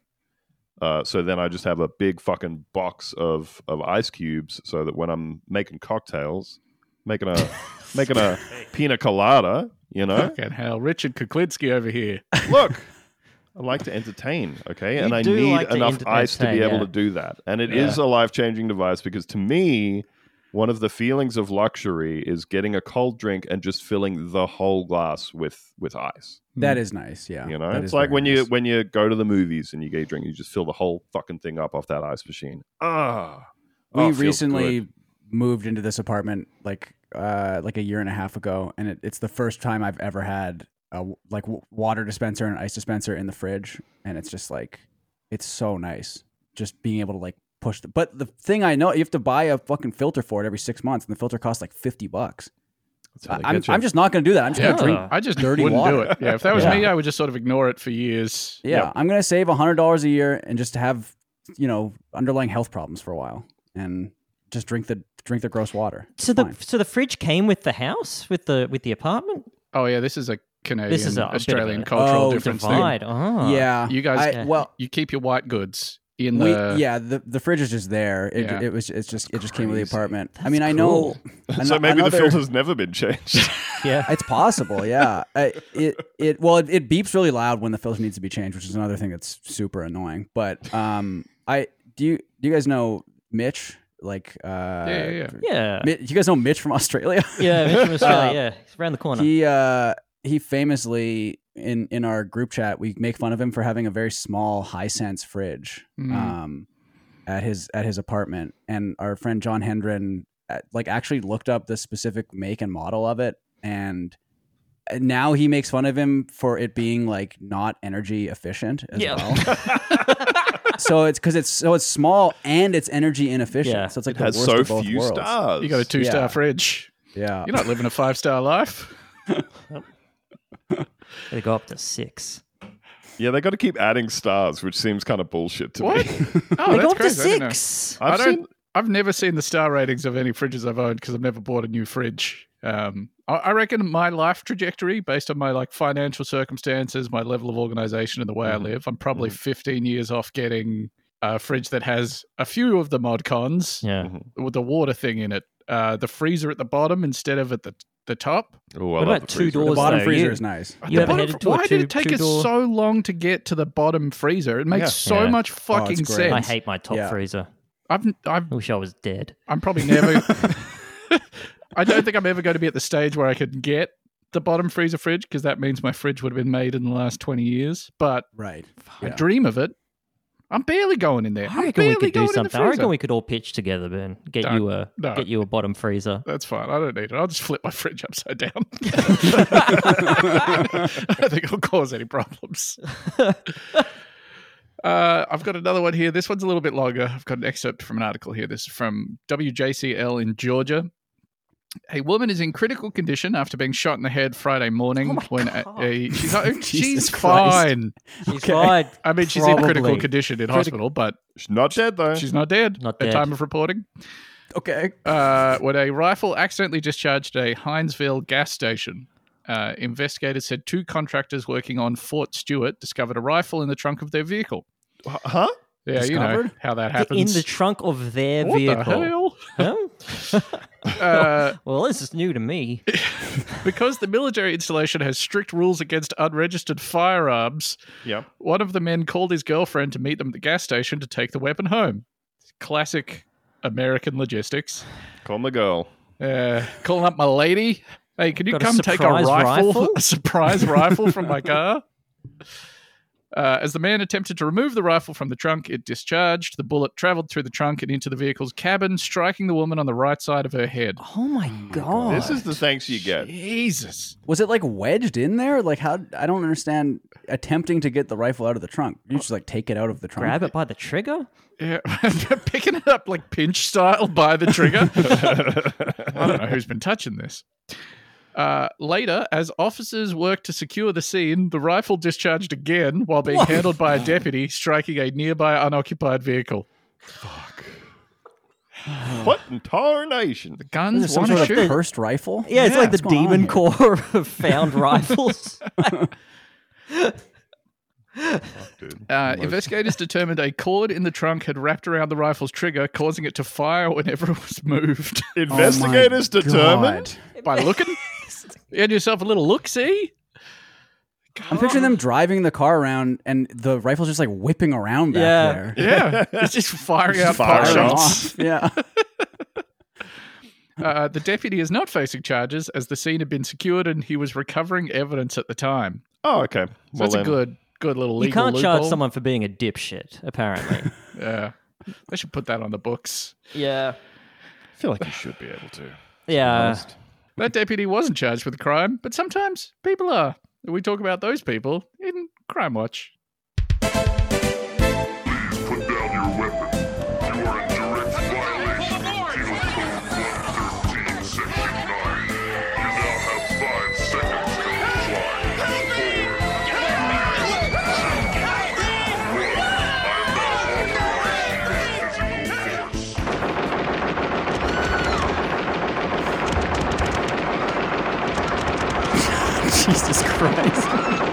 Uh, so then I just have a big fucking box of, of ice cubes, so that when I'm making cocktails, making a making a pina colada, you know, Fucking hell, Richard Kuklinski over here. look. I like to entertain, okay? And You I do need like to enough enter- ice to be entertain, able yeah. to do that. And it is Yeah. a life changing device because to me, one of the feelings of luxury is getting a cold drink and just filling the whole glass with with ice. That is nice. Yeah. You know, That it's is like very when you nice. when you go to the movies and you get a drink, you just fill the whole fucking thing up off that ice machine. Ah, we oh, it feels recently good. moved into this apartment like uh like a year and a half ago, and it, it's the first time I've ever had a w- like w- water dispenser and ice dispenser in the fridge, and it's just like it's so nice just being able to like push the. But the thing I know, you have to buy a fucking filter for it every six months, and the filter costs like fifty bucks. That's how they I'm get you. I'm just not going to do that. I'm just Yeah. going to drink. Yeah. I just Dirty wouldn't do water. it. Yeah, if that was Yeah. me, I would just sort of ignore it for years. Yeah, Yep. I'm going to save a hundred dollars a year and just have you know underlying health problems for a while, and just drink the drink the gross water. So It's the fine. so the fridge came with the house with the with the apartment. Oh yeah, this is a Canadian This is a- a bit of Australian a- cultural Oh, difference thing. Divide. Oh. yeah, You guys, I, well. you keep your white goods in We, the yeah, the the fridge is just there. It, Yeah. it was it's just it just came with the Crazy. apartment. I That's mean, I know. cool. so ano- maybe the another- filter's never been changed. Yeah. It's possible, yeah. Uh, it it well, it, it beeps really loud when the filter needs to be changed, which is another thing that's super annoying. But um, I do you do you guys know Mitch? Like, uh, yeah, yeah, yeah. Yeah. Mi- you guys know Mitch from Australia? Yeah, Mitch from Australia. Uh, Yeah, he's around the corner. He uh he famously in in our group chat we make fun of him for having a very small Hisense fridge Mm. um at his at his apartment, and our friend John Hendren uh, like actually looked up the specific make and model of it, and now he makes fun of him for it being like not energy efficient as Yeah. well. So it's because it's so it's small and it's energy inefficient. Yeah. So it's like It the has worst so of both few worlds. stars. You got a two star Yeah. fridge. Yeah. You're not living a five star life. They go up to six. Yeah, they got to keep adding stars, which seems kind of bullshit to What? me. Oh, They that's got to crazy. I didn't know. six. I I've don't. seen I've never seen the star ratings of any fridges I've owned because I've never bought a new fridge. Um, I, I reckon my life trajectory, based on my like financial circumstances, my level of organization, and the way Mhm. I live, I'm probably fifteen years off getting a fridge that has a few of the mod cons Yeah. Mhm. with the water thing in it. Uh, the freezer at the bottom instead of at the the top. Oh, I What love about the two freezer. The doors? bottom though, freezer you- is nice. You The ever bottom headed fr- to a why two, did it take two us door? so long to get to the bottom freezer? It makes Yeah. so Yeah. much Oh, it's fucking great. sense. I hate my top Yeah. freezer. I've, I've, I wish I was dead. I'm probably never. I don't think I'm ever going to be at the stage where I could get the bottom freezer fridge because that means my fridge would have been made in the last twenty years. But Right. I Yeah. dream of it. I'm barely going in there. I I'm reckon we barely could going do in the something. I reckon freezer. we could all pitch together, Ben. Get Don't- you a no. get you a bottom freezer. That's fine. I don't need it. I'll just flip my fridge upside down. I don't think it'll cause any problems. Uh, I've got another one here. This one's a little bit longer. I've got an excerpt from an article here. This is from W J C L in Georgia. A woman is in critical condition after being shot in the head Friday morning. Oh my when a, God. a, she's not, she's Jesus Christ. fine. She's Okay. right. I mean, she's in critical Probably. condition in Criti- hospital, but She's not dead, though. she's not dead Not at dead. time of reporting. Okay. Uh, when a rifle accidentally discharged at a Hinesville gas station. Uh, investigators said two contractors working on Fort Stewart discovered a rifle in the trunk of their vehicle. Huh? Yeah, you know Discovered? how that In happens. the trunk of their what vehicle. the hell? Huh? Uh, Well, this is new to me. because the military installation has strict rules against unregistered firearms, Yeah. one of the men called his girlfriend to meet them at the gas station to take the weapon home. Classic American logistics. Call my girl. Uh, calling up my lady. Hey, can you Got a come take a surprise rifle? rifle? A surprise rifle from my car? Uh, as the man attempted to remove the rifle from the trunk, it discharged. The bullet traveled through the trunk and into the vehicle's cabin, striking the woman on the right side of her head. Oh my god. This is the thanks you get. Jesus. Was it like wedged in there? Like how? I don't understand. Attempting to get the rifle out of the trunk. You just like take it out of the trunk. Grab it by the trigger? Yeah, picking it up like pinch style by the trigger. I don't know who's been touching this. Uh, later, as officers worked to secure the scene, the rifle discharged again while being What? handled by a deputy, striking a nearby unoccupied vehicle. What in tarnation? Is Guns it some want sort to of shoot. cursed rifle? Yeah, it's Yeah, like the what's going on demon here? core of found rifles. Dude. Uh, investigators determined a cord in the trunk had wrapped around the rifle's trigger, causing it to fire whenever it was moved. Investigators Oh my determined. God. By looking, you had yourself a little look. See, I'm picturing them driving the car around and the rifle's just like whipping around back Yeah. there. yeah, it's just firing out Fire pot Firing shots. off. Yeah. Uh, the deputy is not facing charges as the scene had been secured and he was recovering evidence at the time. Oh, okay. So Well, that's a then, good, good little You legal can't loophole. charge someone for being a dipshit, apparently. Yeah, they should put that on the books. yeah. I feel like you should be able to. Yeah. Honest. That deputy wasn't charged with a crime, but sometimes people are. We talk about those people in Crime Watch. Please put down your weapon. You are in direct violation of Penal Code one thirteen, Section nine. You now have five seconds to comply. Four, three, two, one. I am now authorized to use physical force. Jesus Christ.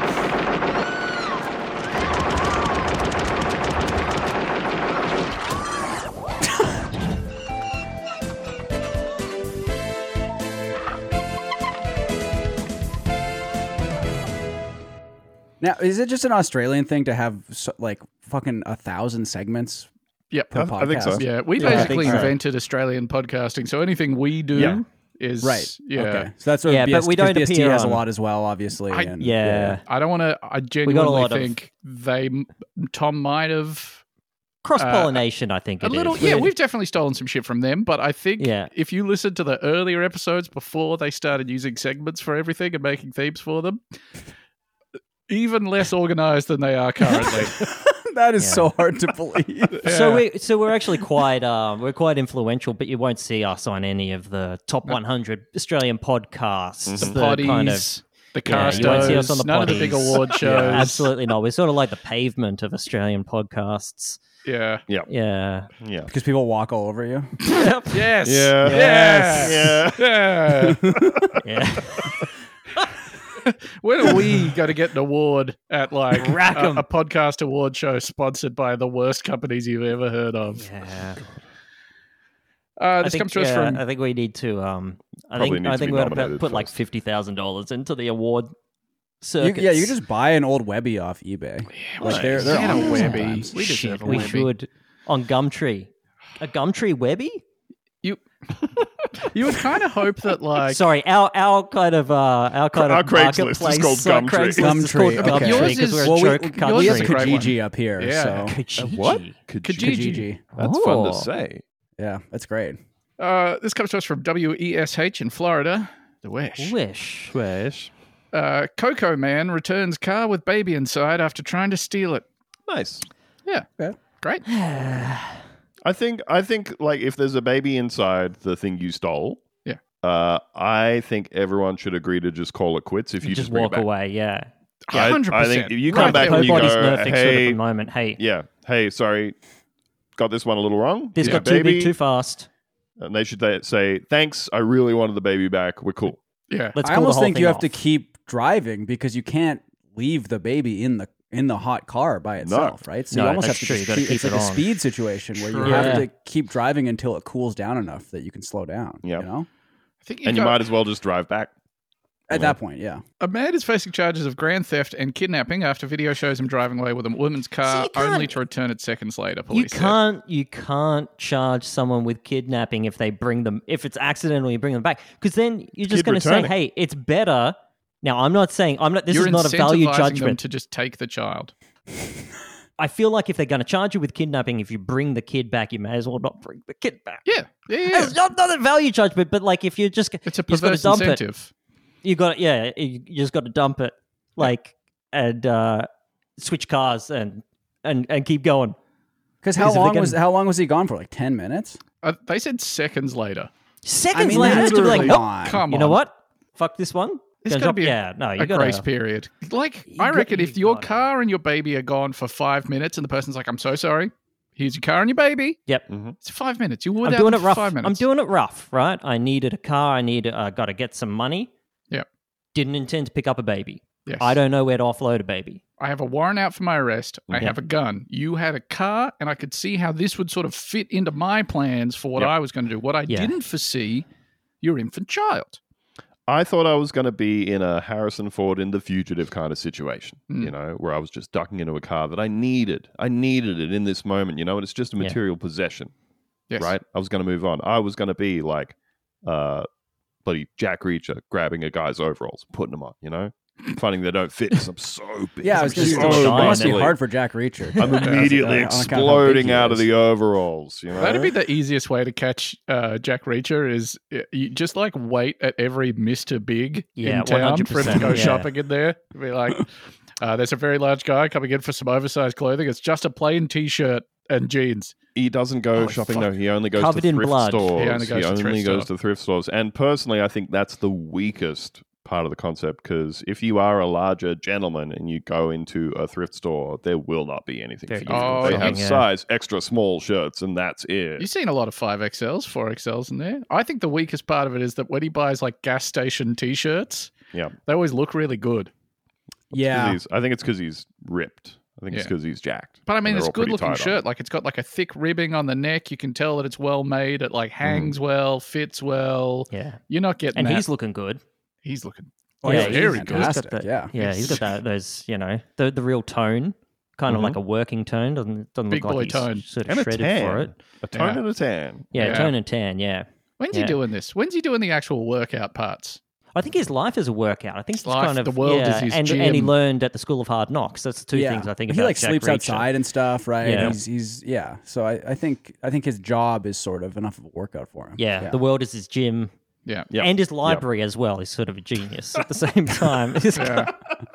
Now, is it just an Australian thing to have so, like fucking a thousand segments Yep. per I- podcast? I think so. Yeah, we Yeah, I basically think so. invented Australian podcasting, so anything we do Yeah. is Right. Yeah. Okay. So that's what Yeah, B but S, we don't 'cause B S T appear has a on- lot as well, obviously. I- and, Yeah. I don't want to. I got a genuinely lot of- think they Tom might have Cross pollination, I think a it is. little. Yeah, we've definitely stolen some shit from them, but I think Yeah. if you listen to the earlier episodes before they started using segments for everything and making themes for them, even less organized than they are currently. That is Yeah. so hard to believe. So Yeah. we so we're actually quite um we're quite influential, but you won't see us on any of the top one hundred Australian podcasts. the the potties. kind of the Yeah, cast you won't see us on the none of the big potties. award shows. Absolutely not. We're sort of like the pavement of Australian podcasts. Yeah. Yeah. Yeah. Yeah. Because people walk all over you. Yes. Yeah. Yes. Yeah. Yeah. Yeah. When are we going to get an award at like Rack a, 'em. a podcast award show sponsored by the worst companies you've ever heard of? Yeah. Uh, I this think, comes to us yeah, from. I think we need to. Um, I Probably think needs I to think be we're going to nominated put like first. fifty thousand dollars into the award You, circuits. yeah, you can just buy an old Webby off eBay. Like they're they're Get a on Webby. sometimes. We deserve Shit, a we Webby. should on Gumtree. A Gumtree Webby? You, you would kind of hope that like Sorry, our our kind of uh our kind Our of Craigslist is marketplace, called uh, Gumtree. Craigslist is called Gumtree, okay. Gumtree Yours because is- we're a Well, we, joke yours country. we is have a great one. Kijiji up here. Yeah. So Kijiji. What? Kijiji. Kijiji. That's fun Oh. to say. Yeah, that's great. uh, this comes to us from W E S H in Florida. The Wish. Wish. Wish. Uh, Coco Man returns car with baby inside after trying to steal it. Nice. Yeah. Yeah. Great. I think I think like if there's a baby inside the thing you stole, Yeah. uh, I think everyone should agree to just call it quits if you just just bring walk it back. away, yeah. I, one hundred I percent. think if you Right come back there. and you Nobody's go, nerfing sort of a hey, moment. Hey, yeah, hey, sorry, got this one a little wrong. this Yeah. got too baby, big too fast. and they should th- say thanks. I really wanted the baby back. We're cool. Yeah. Let's I call the almost whole think thing you have off. to keep driving because you can't leave the baby in the in the hot car by itself, right? So No, you almost that's have to true. just You gotta keep, keep it's it like a on. speed situation where you True. have Yeah. to keep driving until it cools down enough that you can slow down. Yep. You know? I think you And you got- might as well just drive back. At that point, yeah. A man is facing charges of grand theft and kidnapping after video shows him driving away with a woman's car, you can't- only to return it seconds later. You Police said. can't you can't charge someone with kidnapping if they bring them if it's accidentally bring them back because then you're just Kid going to say, returning. hey, it's better. Now I'm not saying I'm not. This You're is not a value incentivizing them judgment. to just take the child. I feel like if they're going to charge you with kidnapping, if you bring the kid back, you may as well not bring the kid back. Yeah, yeah, yeah. It's not, not a value judgment, but like if you just It's a you just got to perverse dump it. incentive. You got yeah, you you just got to dump it, like and uh, switch cars and and and keep going. Because how Because if long they're was gonna- how long was he gone for? Like ten minutes? Uh, they said seconds later. Seconds mean, later, that's to be like, literally nope. on. Come You on. know what? Fuck this one. There's Gonna got to drop- be a, yeah, no, you a got grace period. Like, I got- reckon you if your gotta. car and your baby are gone for five minutes and the person's like, I'm so sorry, here's your car and your baby, Yep. it's five minutes. You would I'm out doing them it for rough. five minutes. I'm doing it rough, right? I needed a car. I need. I uh, got to get some money. Yep. Didn't intend to pick up a baby. Yes. I don't know where to offload a baby. I have a warrant out for my arrest. I Yep. have a gun. You had a car, and I could see how this would sort of fit into my plans for what Yep. I was going to do. What I Yeah. didn't foresee, your infant child. I thought I was going to be in a Harrison Ford in The Fugitive kind of situation, Mm. you know, where I was just ducking into a car that I needed. I needed it in this moment, you know, and it's just a Yeah. material possession, Yes. right? I was going to move on. I was going to be like uh, bloody Jack Reacher grabbing a guy's overalls, putting them on, you know, finding they don't fit 'cause I'm so big. Yeah, I I'm was going to just say so it giant must be and- hard for Jack Reacher. I'm immediately On account of how big exploding he out of is. the overalls, you know. That'd be the easiest way to catch uh, Jack Reacher is uh, you just like wait at every Mister Big Yeah, in town for him to go one hundred percent, yeah. shopping in there. Be like, uh, there's a very large guy coming in for some oversized clothing. It's just a plain T-shirt and jeans. He doesn't go Oh, shopping. fuck. No, he only goes Covered to in thrift blood. He stores. only goes to thrift goes store. to thrift stores. And personally, I think that's the weakest part of the concept because if you are a larger gentleman and you go into a thrift store, there will not be anything There for you you. go. They Oh, have yeah. size extra small shirts, and that's it. You've seen a lot of five X Ls, four X Ls in there. I think the weakest part of it is that when he buys like gas station T-shirts, Yeah. they always look really good. 'Cause yeah. he's- I think it's because he's ripped. I think it's Yeah. because he's jacked. But I And mean, they're it's all a good pretty looking tight on. shirt. Like it's got like a thick ribbing on the neck. You can tell that it's well made. It like hangs well, fits well. Yeah, You're not getting and that. he's looking good. he's looking. Oh, yeah, yeah, he's, very he's good. got Fantastic, that- yeah. yeah, he's got that. Those, you know, the the real tone, kind of Mhm. like a working tone. Doesn't doesn't Big look boy like he's tone. sort of And a shredded tan. for it. A tone Yeah. and a tan. Yeah, Yeah. tone and tan. Yeah, When's Yeah. he doing this? When's he doing the actual workout parts? I think his life is a workout. I think His it's life, kind of the world yeah, is his and and he gym. learned at the School of Hard Knocks. That's the two yeah. things I think he about like Jack sleeps Reacher. outside and stuff, right? Yeah. He's he's yeah. So I, I think I think his job is sort of enough of a workout for him. Yeah, the world is his gym Yeah. Yep. and his library as well. He's sort of a genius at the same time. He's Yeah.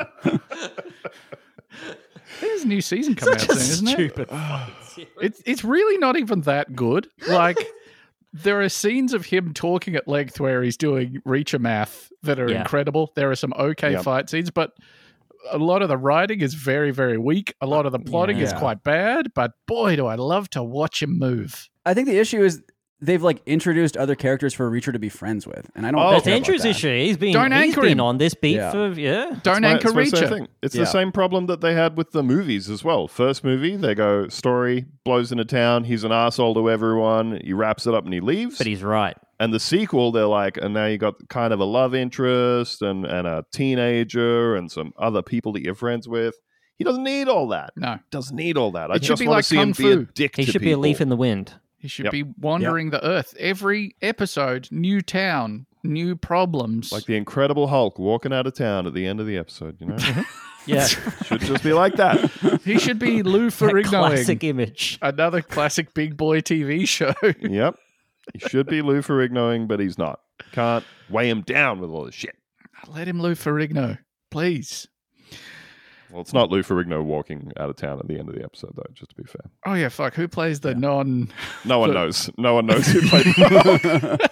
There's a new season coming out such a soon, isn't it? stupid fucking series. It's it's really not even that good. Like There are scenes of him talking at length where he's doing Reacher math that are Yeah. incredible. There are some okay Yep. fight scenes, but a lot of the writing is very, very weak. A lot of the plotting is Yeah. quite bad, but boy, do I love to watch him move. I think the issue is they've like introduced other characters for Reacher to be friends with, and I don't. Oh, That's care about Andrew's that. issue. He's been Don't he's anchor been him. on this beat Yeah. for yeah. Don't Right, anchor it's the same Reacher. thing. It's Yeah. the same problem that they had with the movies as well. First movie, they go, story, blows into town, he's an asshole to everyone, he wraps it up and he leaves. But he's right. And the sequel, they're like, and now you got kind of a love interest and, and a teenager and some other people that you're friends with. He doesn't need all that. No, Doesn't need all that. I It should just be want like to see him Kung be a Fu. dick He to should be a people. leaf in the wind. he should Yep. be wandering the earth. Every episode, new town, new problems. Like the Incredible Hulk walking out of town at the end of the episode, you know? Yeah. Should just be like that. he should be Lou That Ferrignoing. classic image. Another classic big boy T V show. Yep. He should be Lou Ferrignoing, but he's not. Can't weigh him down with all this shit. Let him Lou Ferrigno, please. Well, it's not Lou Ferrigno walking out of town at the end of the episode, though, just to be fair. Oh yeah, fuck. Who plays the non? No one But- knows. No one knows who played the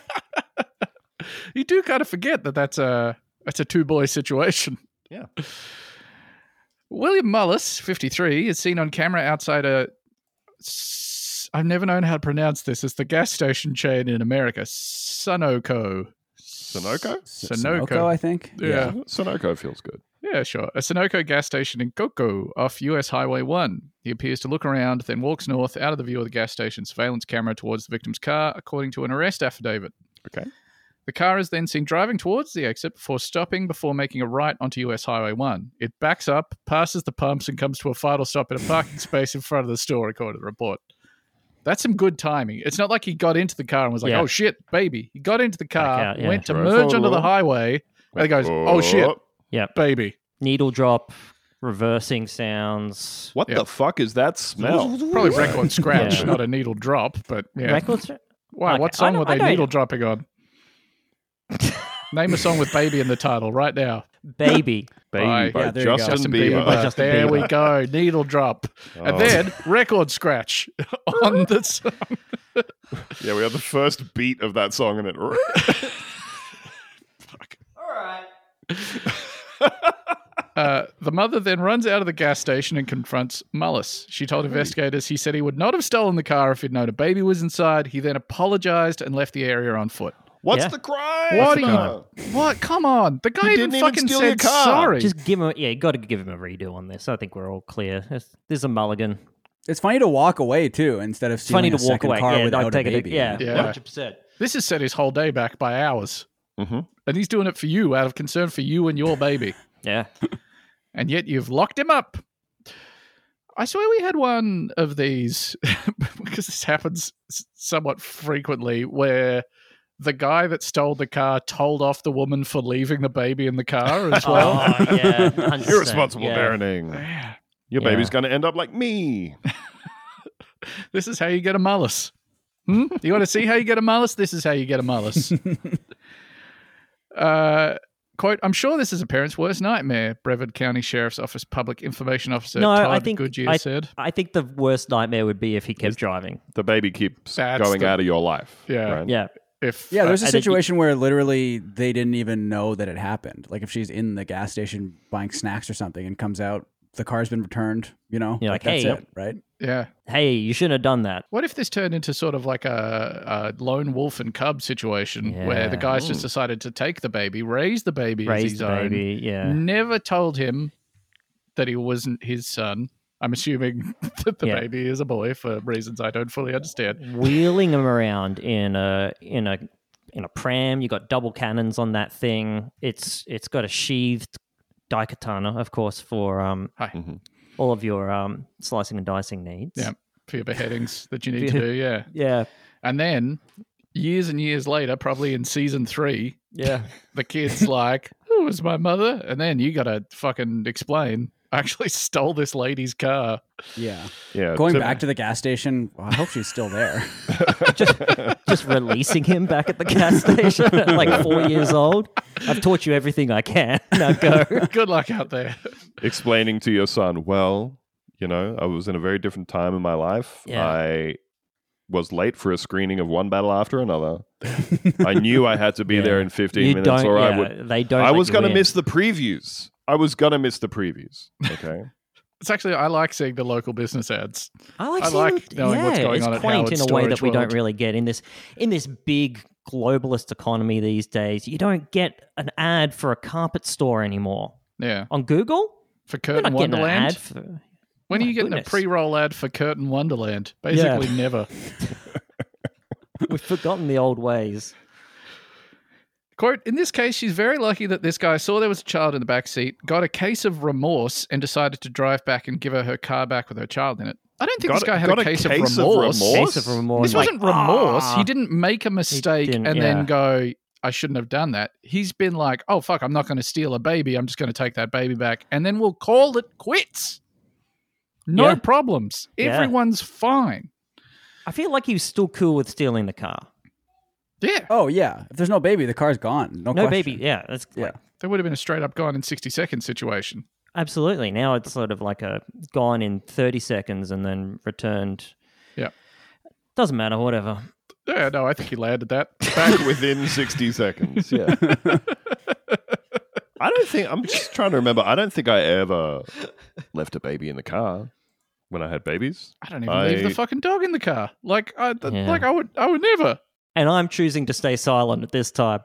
You do kind of forget that that's a that's a two boy situation. Yeah. William Mullis, fifty-three, is seen on camera outside a. s- I've never known how to pronounce this. It's the gas station chain in America, Sunoco. Sunoco? Sunoco. I think. Yeah. Sunoco feels good. Yeah, sure. A Sunoco gas station in Coco off U S Highway one. He appears to look around, then walks north out of the view of the gas station surveillance camera towards the victim's car, according to an arrest affidavit. Okay. The car is then seen driving towards the exit before stopping before making a right onto U S Highway one. It backs up, passes the pumps, and comes to a final stop in a parking space in front of the store, according to the report. That's some good timing. It's not like he got into the car and was like, Yeah. oh shit, baby. He got into the car, out, yeah. went to Drove merge onto forward. the highway, and he goes, oh shit, Yep. baby. Needle drop, reversing sounds. What Yeah. the fuck is that smell? Probably record scratch, Yeah. not a needle drop, but yeah. Records. Wow, Okay, what I song don't- were I they don't- needle dropping on? Name a song with baby in the title right now. Baby. Baby By- by Yeah, there you go. Justin, Justin Bieber. Bieber. By Justin there we Bieber. go. Needle drop. And Oh. then record scratch on the song. Yeah, we have the first beat of that song and it. Uh, the mother then runs out of the gas station and confronts Mullis. She told investigators he said he would not have stolen the car if he'd known a baby was inside. He then apologized and left the area on foot. What's Yeah. the crime? What do Uh, you? What? Come on! The guy He even didn't even fucking steal your said car. sorry. Just give him. Yeah, you got to give him a redo on this. I think we're all clear. There's, there's a mulligan. It's funny to walk away too instead of It's funny stealing to a walk second away. car Yeah, without I'd a take baby. it. Yeah, Yeah. one hundred percent. This has set his whole day back by hours, mhm. and he's doing it for you out of concern for you and your baby. Yeah. And yet you've locked him up. I swear we had one of these because this happens s- somewhat frequently where the guy that stole the car told off the woman for leaving the baby in the car as well. Oh, yeah. one hundred percent. Irresponsible yeah. parenting. Yeah. Your Yeah. baby's going to end up like me. This is how you get a mullis. Hmm? You want to see how you get a mullis? This is how you get a mullis. uh, quote, I'm sure this is a parent's worst nightmare, Brevard County Sheriff's Office Public Information Officer No, Todd I think Goodyear I, said. I think the worst nightmare would be if he kept driving. The baby keeps That's going the- out of your life. Yeah. Right? Yeah. If Yeah, there's a and then you- situation where literally they didn't even know that it happened. Like if she's in the gas station buying snacks or something and comes out, the car's been returned, you know? You're like, that's hey. it, right? yeah. Hey, you shouldn't have done that. What if this turned into sort of like a, a lone wolf and cub situation where the Yeah. guy's just decided to take the baby, raise the baby as Raise his the own, baby. Yeah. never told him that he wasn't his son. I'm assuming that the Yeah. baby is a boy for reasons I don't fully understand. Wheeling him around in a in a in a pram. You got double cannons on that thing. It's it's got a sheathed daikatana, of course, for um Hi. Mhm. all of your um slicing and dicing needs. Yeah. For your beheadings that you need to do, yeah. Yeah. And then years and years later, probably in season three, Yeah. the kid's like, who was my mother? And then you got to fucking explain, I actually stole this lady's car. Yeah. Yeah. Going to- back to the gas station, well, I hope she's still there. just just releasing him back at the gas station at like four years old. I've taught you everything I can. Now go. Good luck out there. explaining to your son, well, you know, I was in a very different time in my life. Yeah. I was late for a screening of one battle after another. I knew I had to be Yeah. there in fifteen You minutes, don't, or yeah, I would. They don't. I let was you going to in. miss the previews. I was going to miss the previews. Okay. It's actually, I like seeing the local business ads. I like, I seeing, like knowing yeah, what's going it's on at quaint Howard in a way that Storage we don't World. really get in this in this big globalist economy these days. You don't get an ad for a carpet store anymore Yeah. on Google. For You're Curtain not getting an Wonderland. ad for. When Oh are my you getting goodness. a pre-roll ad for Curtain Wonderland? Basically never. We've forgotten the old ways. Quote, in this case, she's very lucky that this guy saw there was a child in the back seat, got a case of remorse, and decided to drive back and give her her car back with her child in it. I don't think Got this a- guy had got a a case, case of of remorse. remorse? Case of remorse. This like, wasn't remorse. "Ah." He didn't make a mistake didn't, and yeah. then go, I shouldn't have done that. He's been like, oh, fuck, I'm not going to steal a baby. I'm just going to take that baby back. And then we'll call it quits. No Yeah. problems. Yeah. Everyone's fine. I feel like he was still cool with stealing the car. Yeah. Oh yeah. If there's no baby, the car's gone. No, No question. baby. Yeah, that's Yeah. like, That would have been a straight up gone in sixty seconds situation. absolutely. Now it's sort of like a gone in thirty seconds and then returned. Yeah. Doesn't matter. Whatever. Yeah, no, I think he landed that. Back within sixty seconds. Yeah. I don't think, I'm just trying to remember. I don't think I ever left a baby in the car when I had babies. I don't even leave the I- fucking dog in the car. Like, I, th- Yeah. like I would, I would never. And I'm choosing to stay silent at this time.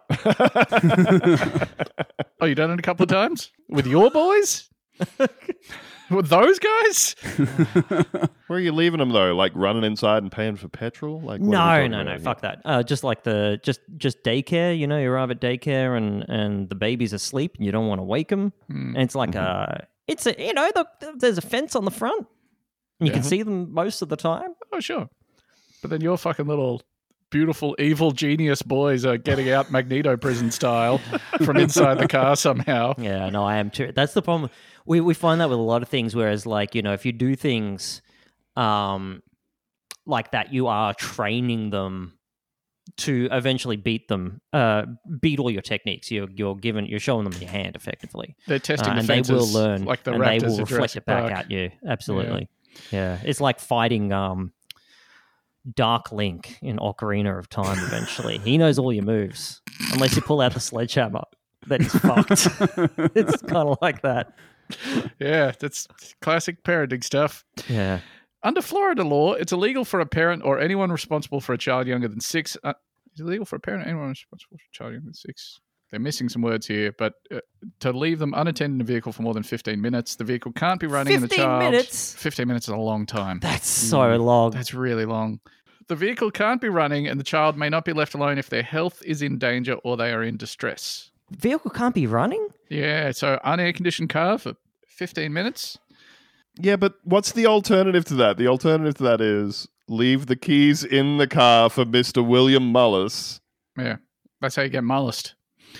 Oh, you done it a couple of times with your boys? With those guys? Where are you leaving them though? Like running inside and paying for petrol? Like what are we No, talking no, about no. here? Fuck that. Uh, just like the just just daycare. You know, you arrive at daycare and and the baby's asleep and you don't want to wake him. Hmm. And it's like Mm-hmm. a it's a you know the, there's a fence on the front. And you Yeah. can see them most of the time. Oh, sure. But then your fucking little beautiful evil genius boys are getting out Magneto prison style from inside the car somehow. Yeah, no, I am too. That's the problem. We we find that with a lot of things. Whereas, like you know, if you do things, um, like that, you are training them to eventually beat them, uh, beat all your techniques. You're you're given, you're showing them your hand effectively, They're testing Uh, the and they fences will learn, like the and raptors they will at reflect Jurassic it back Park. at you. Absolutely, yeah. It's like fighting um, Dark Link in Ocarina of Time. Eventually, he knows all your moves, unless you pull out the sledgehammer. Then he's fucked. It's kind of like that. Yeah, that's classic parenting stuff. Yeah. Under Florida law, it's illegal for a parent or anyone responsible for a child younger than six. Uh, it's illegal for a parent or anyone responsible for a child younger than six. They're missing some words here, but uh, to leave them unattended in a vehicle for more than fifteen minutes, the vehicle can't be running and the fifteen child. minutes? fifteen minutes is a long time. That's so long. That's really long. The vehicle can't be running and the child may not be left alone if their health is in danger or they are in distress. Vehicle can't be running? Yeah, so unair conditioned car for fifteen minutes. Yeah, but what's the alternative to that? The alternative to that is leave the keys in the car for Mister William Mullis. Yeah, that's how you get mollused.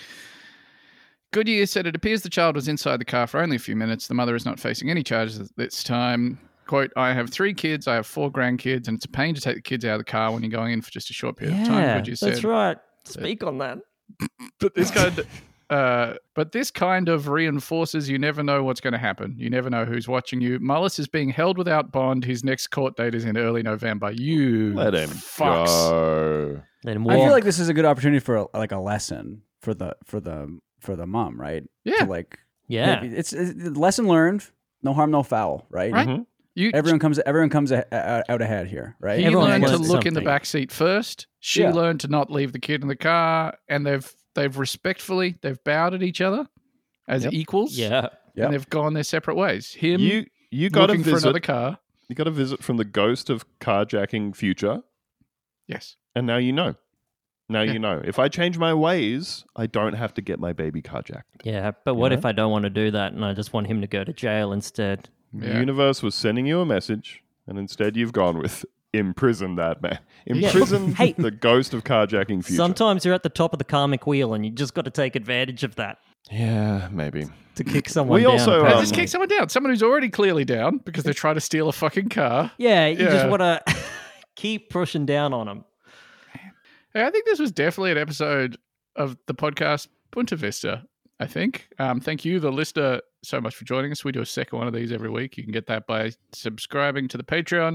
Goodyear said it appears the child was inside the car for only a few minutes. The mother is not facing any charges at this time. Quote, I have three kids, I have four grandkids, and it's a pain to take the kids out of the car when you're going in for just a short period of time, Yeah, Goodyear said. that's right. Speak on that. But this kind of, uh, but this kind of reinforces you never know what's going to happen. You never know who's watching you. Mullis is being held without bond. His next court date is in early November. You Let him fucks. go. Let him I feel walk. like this is a good opportunity for a, like a lesson for the for the for the mom, right? Yeah. To like, yeah. maybe- it's, it's lesson learned. No harm, no foul, right? Right. Mhm. You, Everyone comes everyone comes a, a, out ahead here, right? he Everyone learned to learns look in the something. back seat first. She Yeah. learned to not leave the kid in the car, and they've they've respectfully they've bowed at each other as Yep. equals. Yeah. Yep. And they've gone their separate ways. Him You you got to looking for visit. another car. You got a visit from the ghost of carjacking future, Yes. and now you know. Now Yeah. you know. If I change my ways, I don't have to get my baby carjacked. Yeah. But what know? if I don't want to do that and I just want him to go to jail instead? The Yeah. universe was sending you a message, and instead you've gone with imprison that man. Yeah. Imprison Hey. the ghost of carjacking future. Sometimes you're at the top of the karmic wheel and you just got to take advantage of that Yeah, maybe. to kick someone We down. also, No, um, apparently. just kick someone down. Someone who's already clearly down because they're trying to steal a fucking car. yeah, you Yeah. just want to keep pushing down on them. Hey, I think this was definitely an episode of the podcast Punta Vista, I think. Um, thank you, the listener, so much for joining us. We do a second one of these every week. You can get that by subscribing to the Patreon.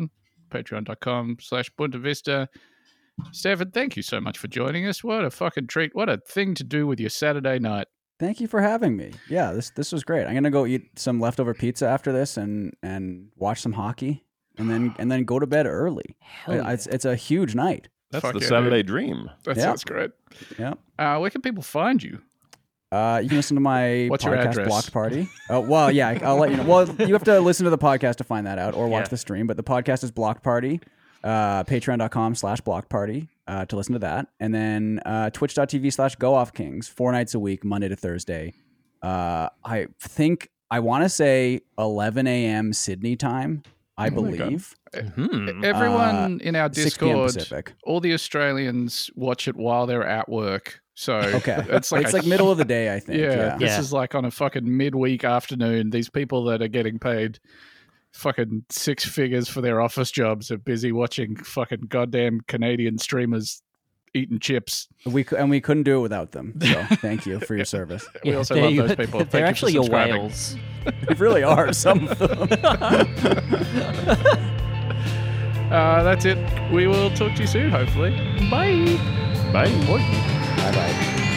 patreon.com slash Bunta Vista. Stefan, thank you so much for joining us. What a fucking treat. What a thing to do with your Saturday night. Thank you for having me. Yeah, this this was great. I'm gonna go eat some leftover pizza after this and and watch some hockey and then and then go to bed early. Hell I- It's it's a huge night. That's Fuck the yeah, Saturday dream. That Yeah. sounds great. Yeah. Uh, where can people find you? Uh, you can listen to my What's your podcast, address? Blocked Party. Oh, well, yeah, I- I'll let you know. Well, you have to listen to the podcast to find that out or watch Yeah. the stream. But the podcast is Blocked Party. Uh, Patreon.com slash Blocked Party uh, to listen to that. And then uh, Twitch.tv slash Go Off Kings, four nights a week, Monday to Thursday. Uh, I think, I want to say eleven a.m. Sydney time, I Oh my God. believe. Hmm. Everyone in our six p.m. Discord, Pacific. all the Australians watch it while they're at work. So Okay. it's like it's a like middle of the day, I think. Yeah, Yeah. this Yeah. is like on a fucking midweek afternoon. These people that are getting paid fucking six figures for their office jobs are busy watching fucking goddamn Canadian streamers eating chips. We cou- and we couldn't do it without them. So thank you for your service. We also there love you- those people. Thank They're you for actually your subscribing. whales. They really are, some of them. Uh, that's it. We will talk to you soon, hopefully. Bye. Bye. Bye bye.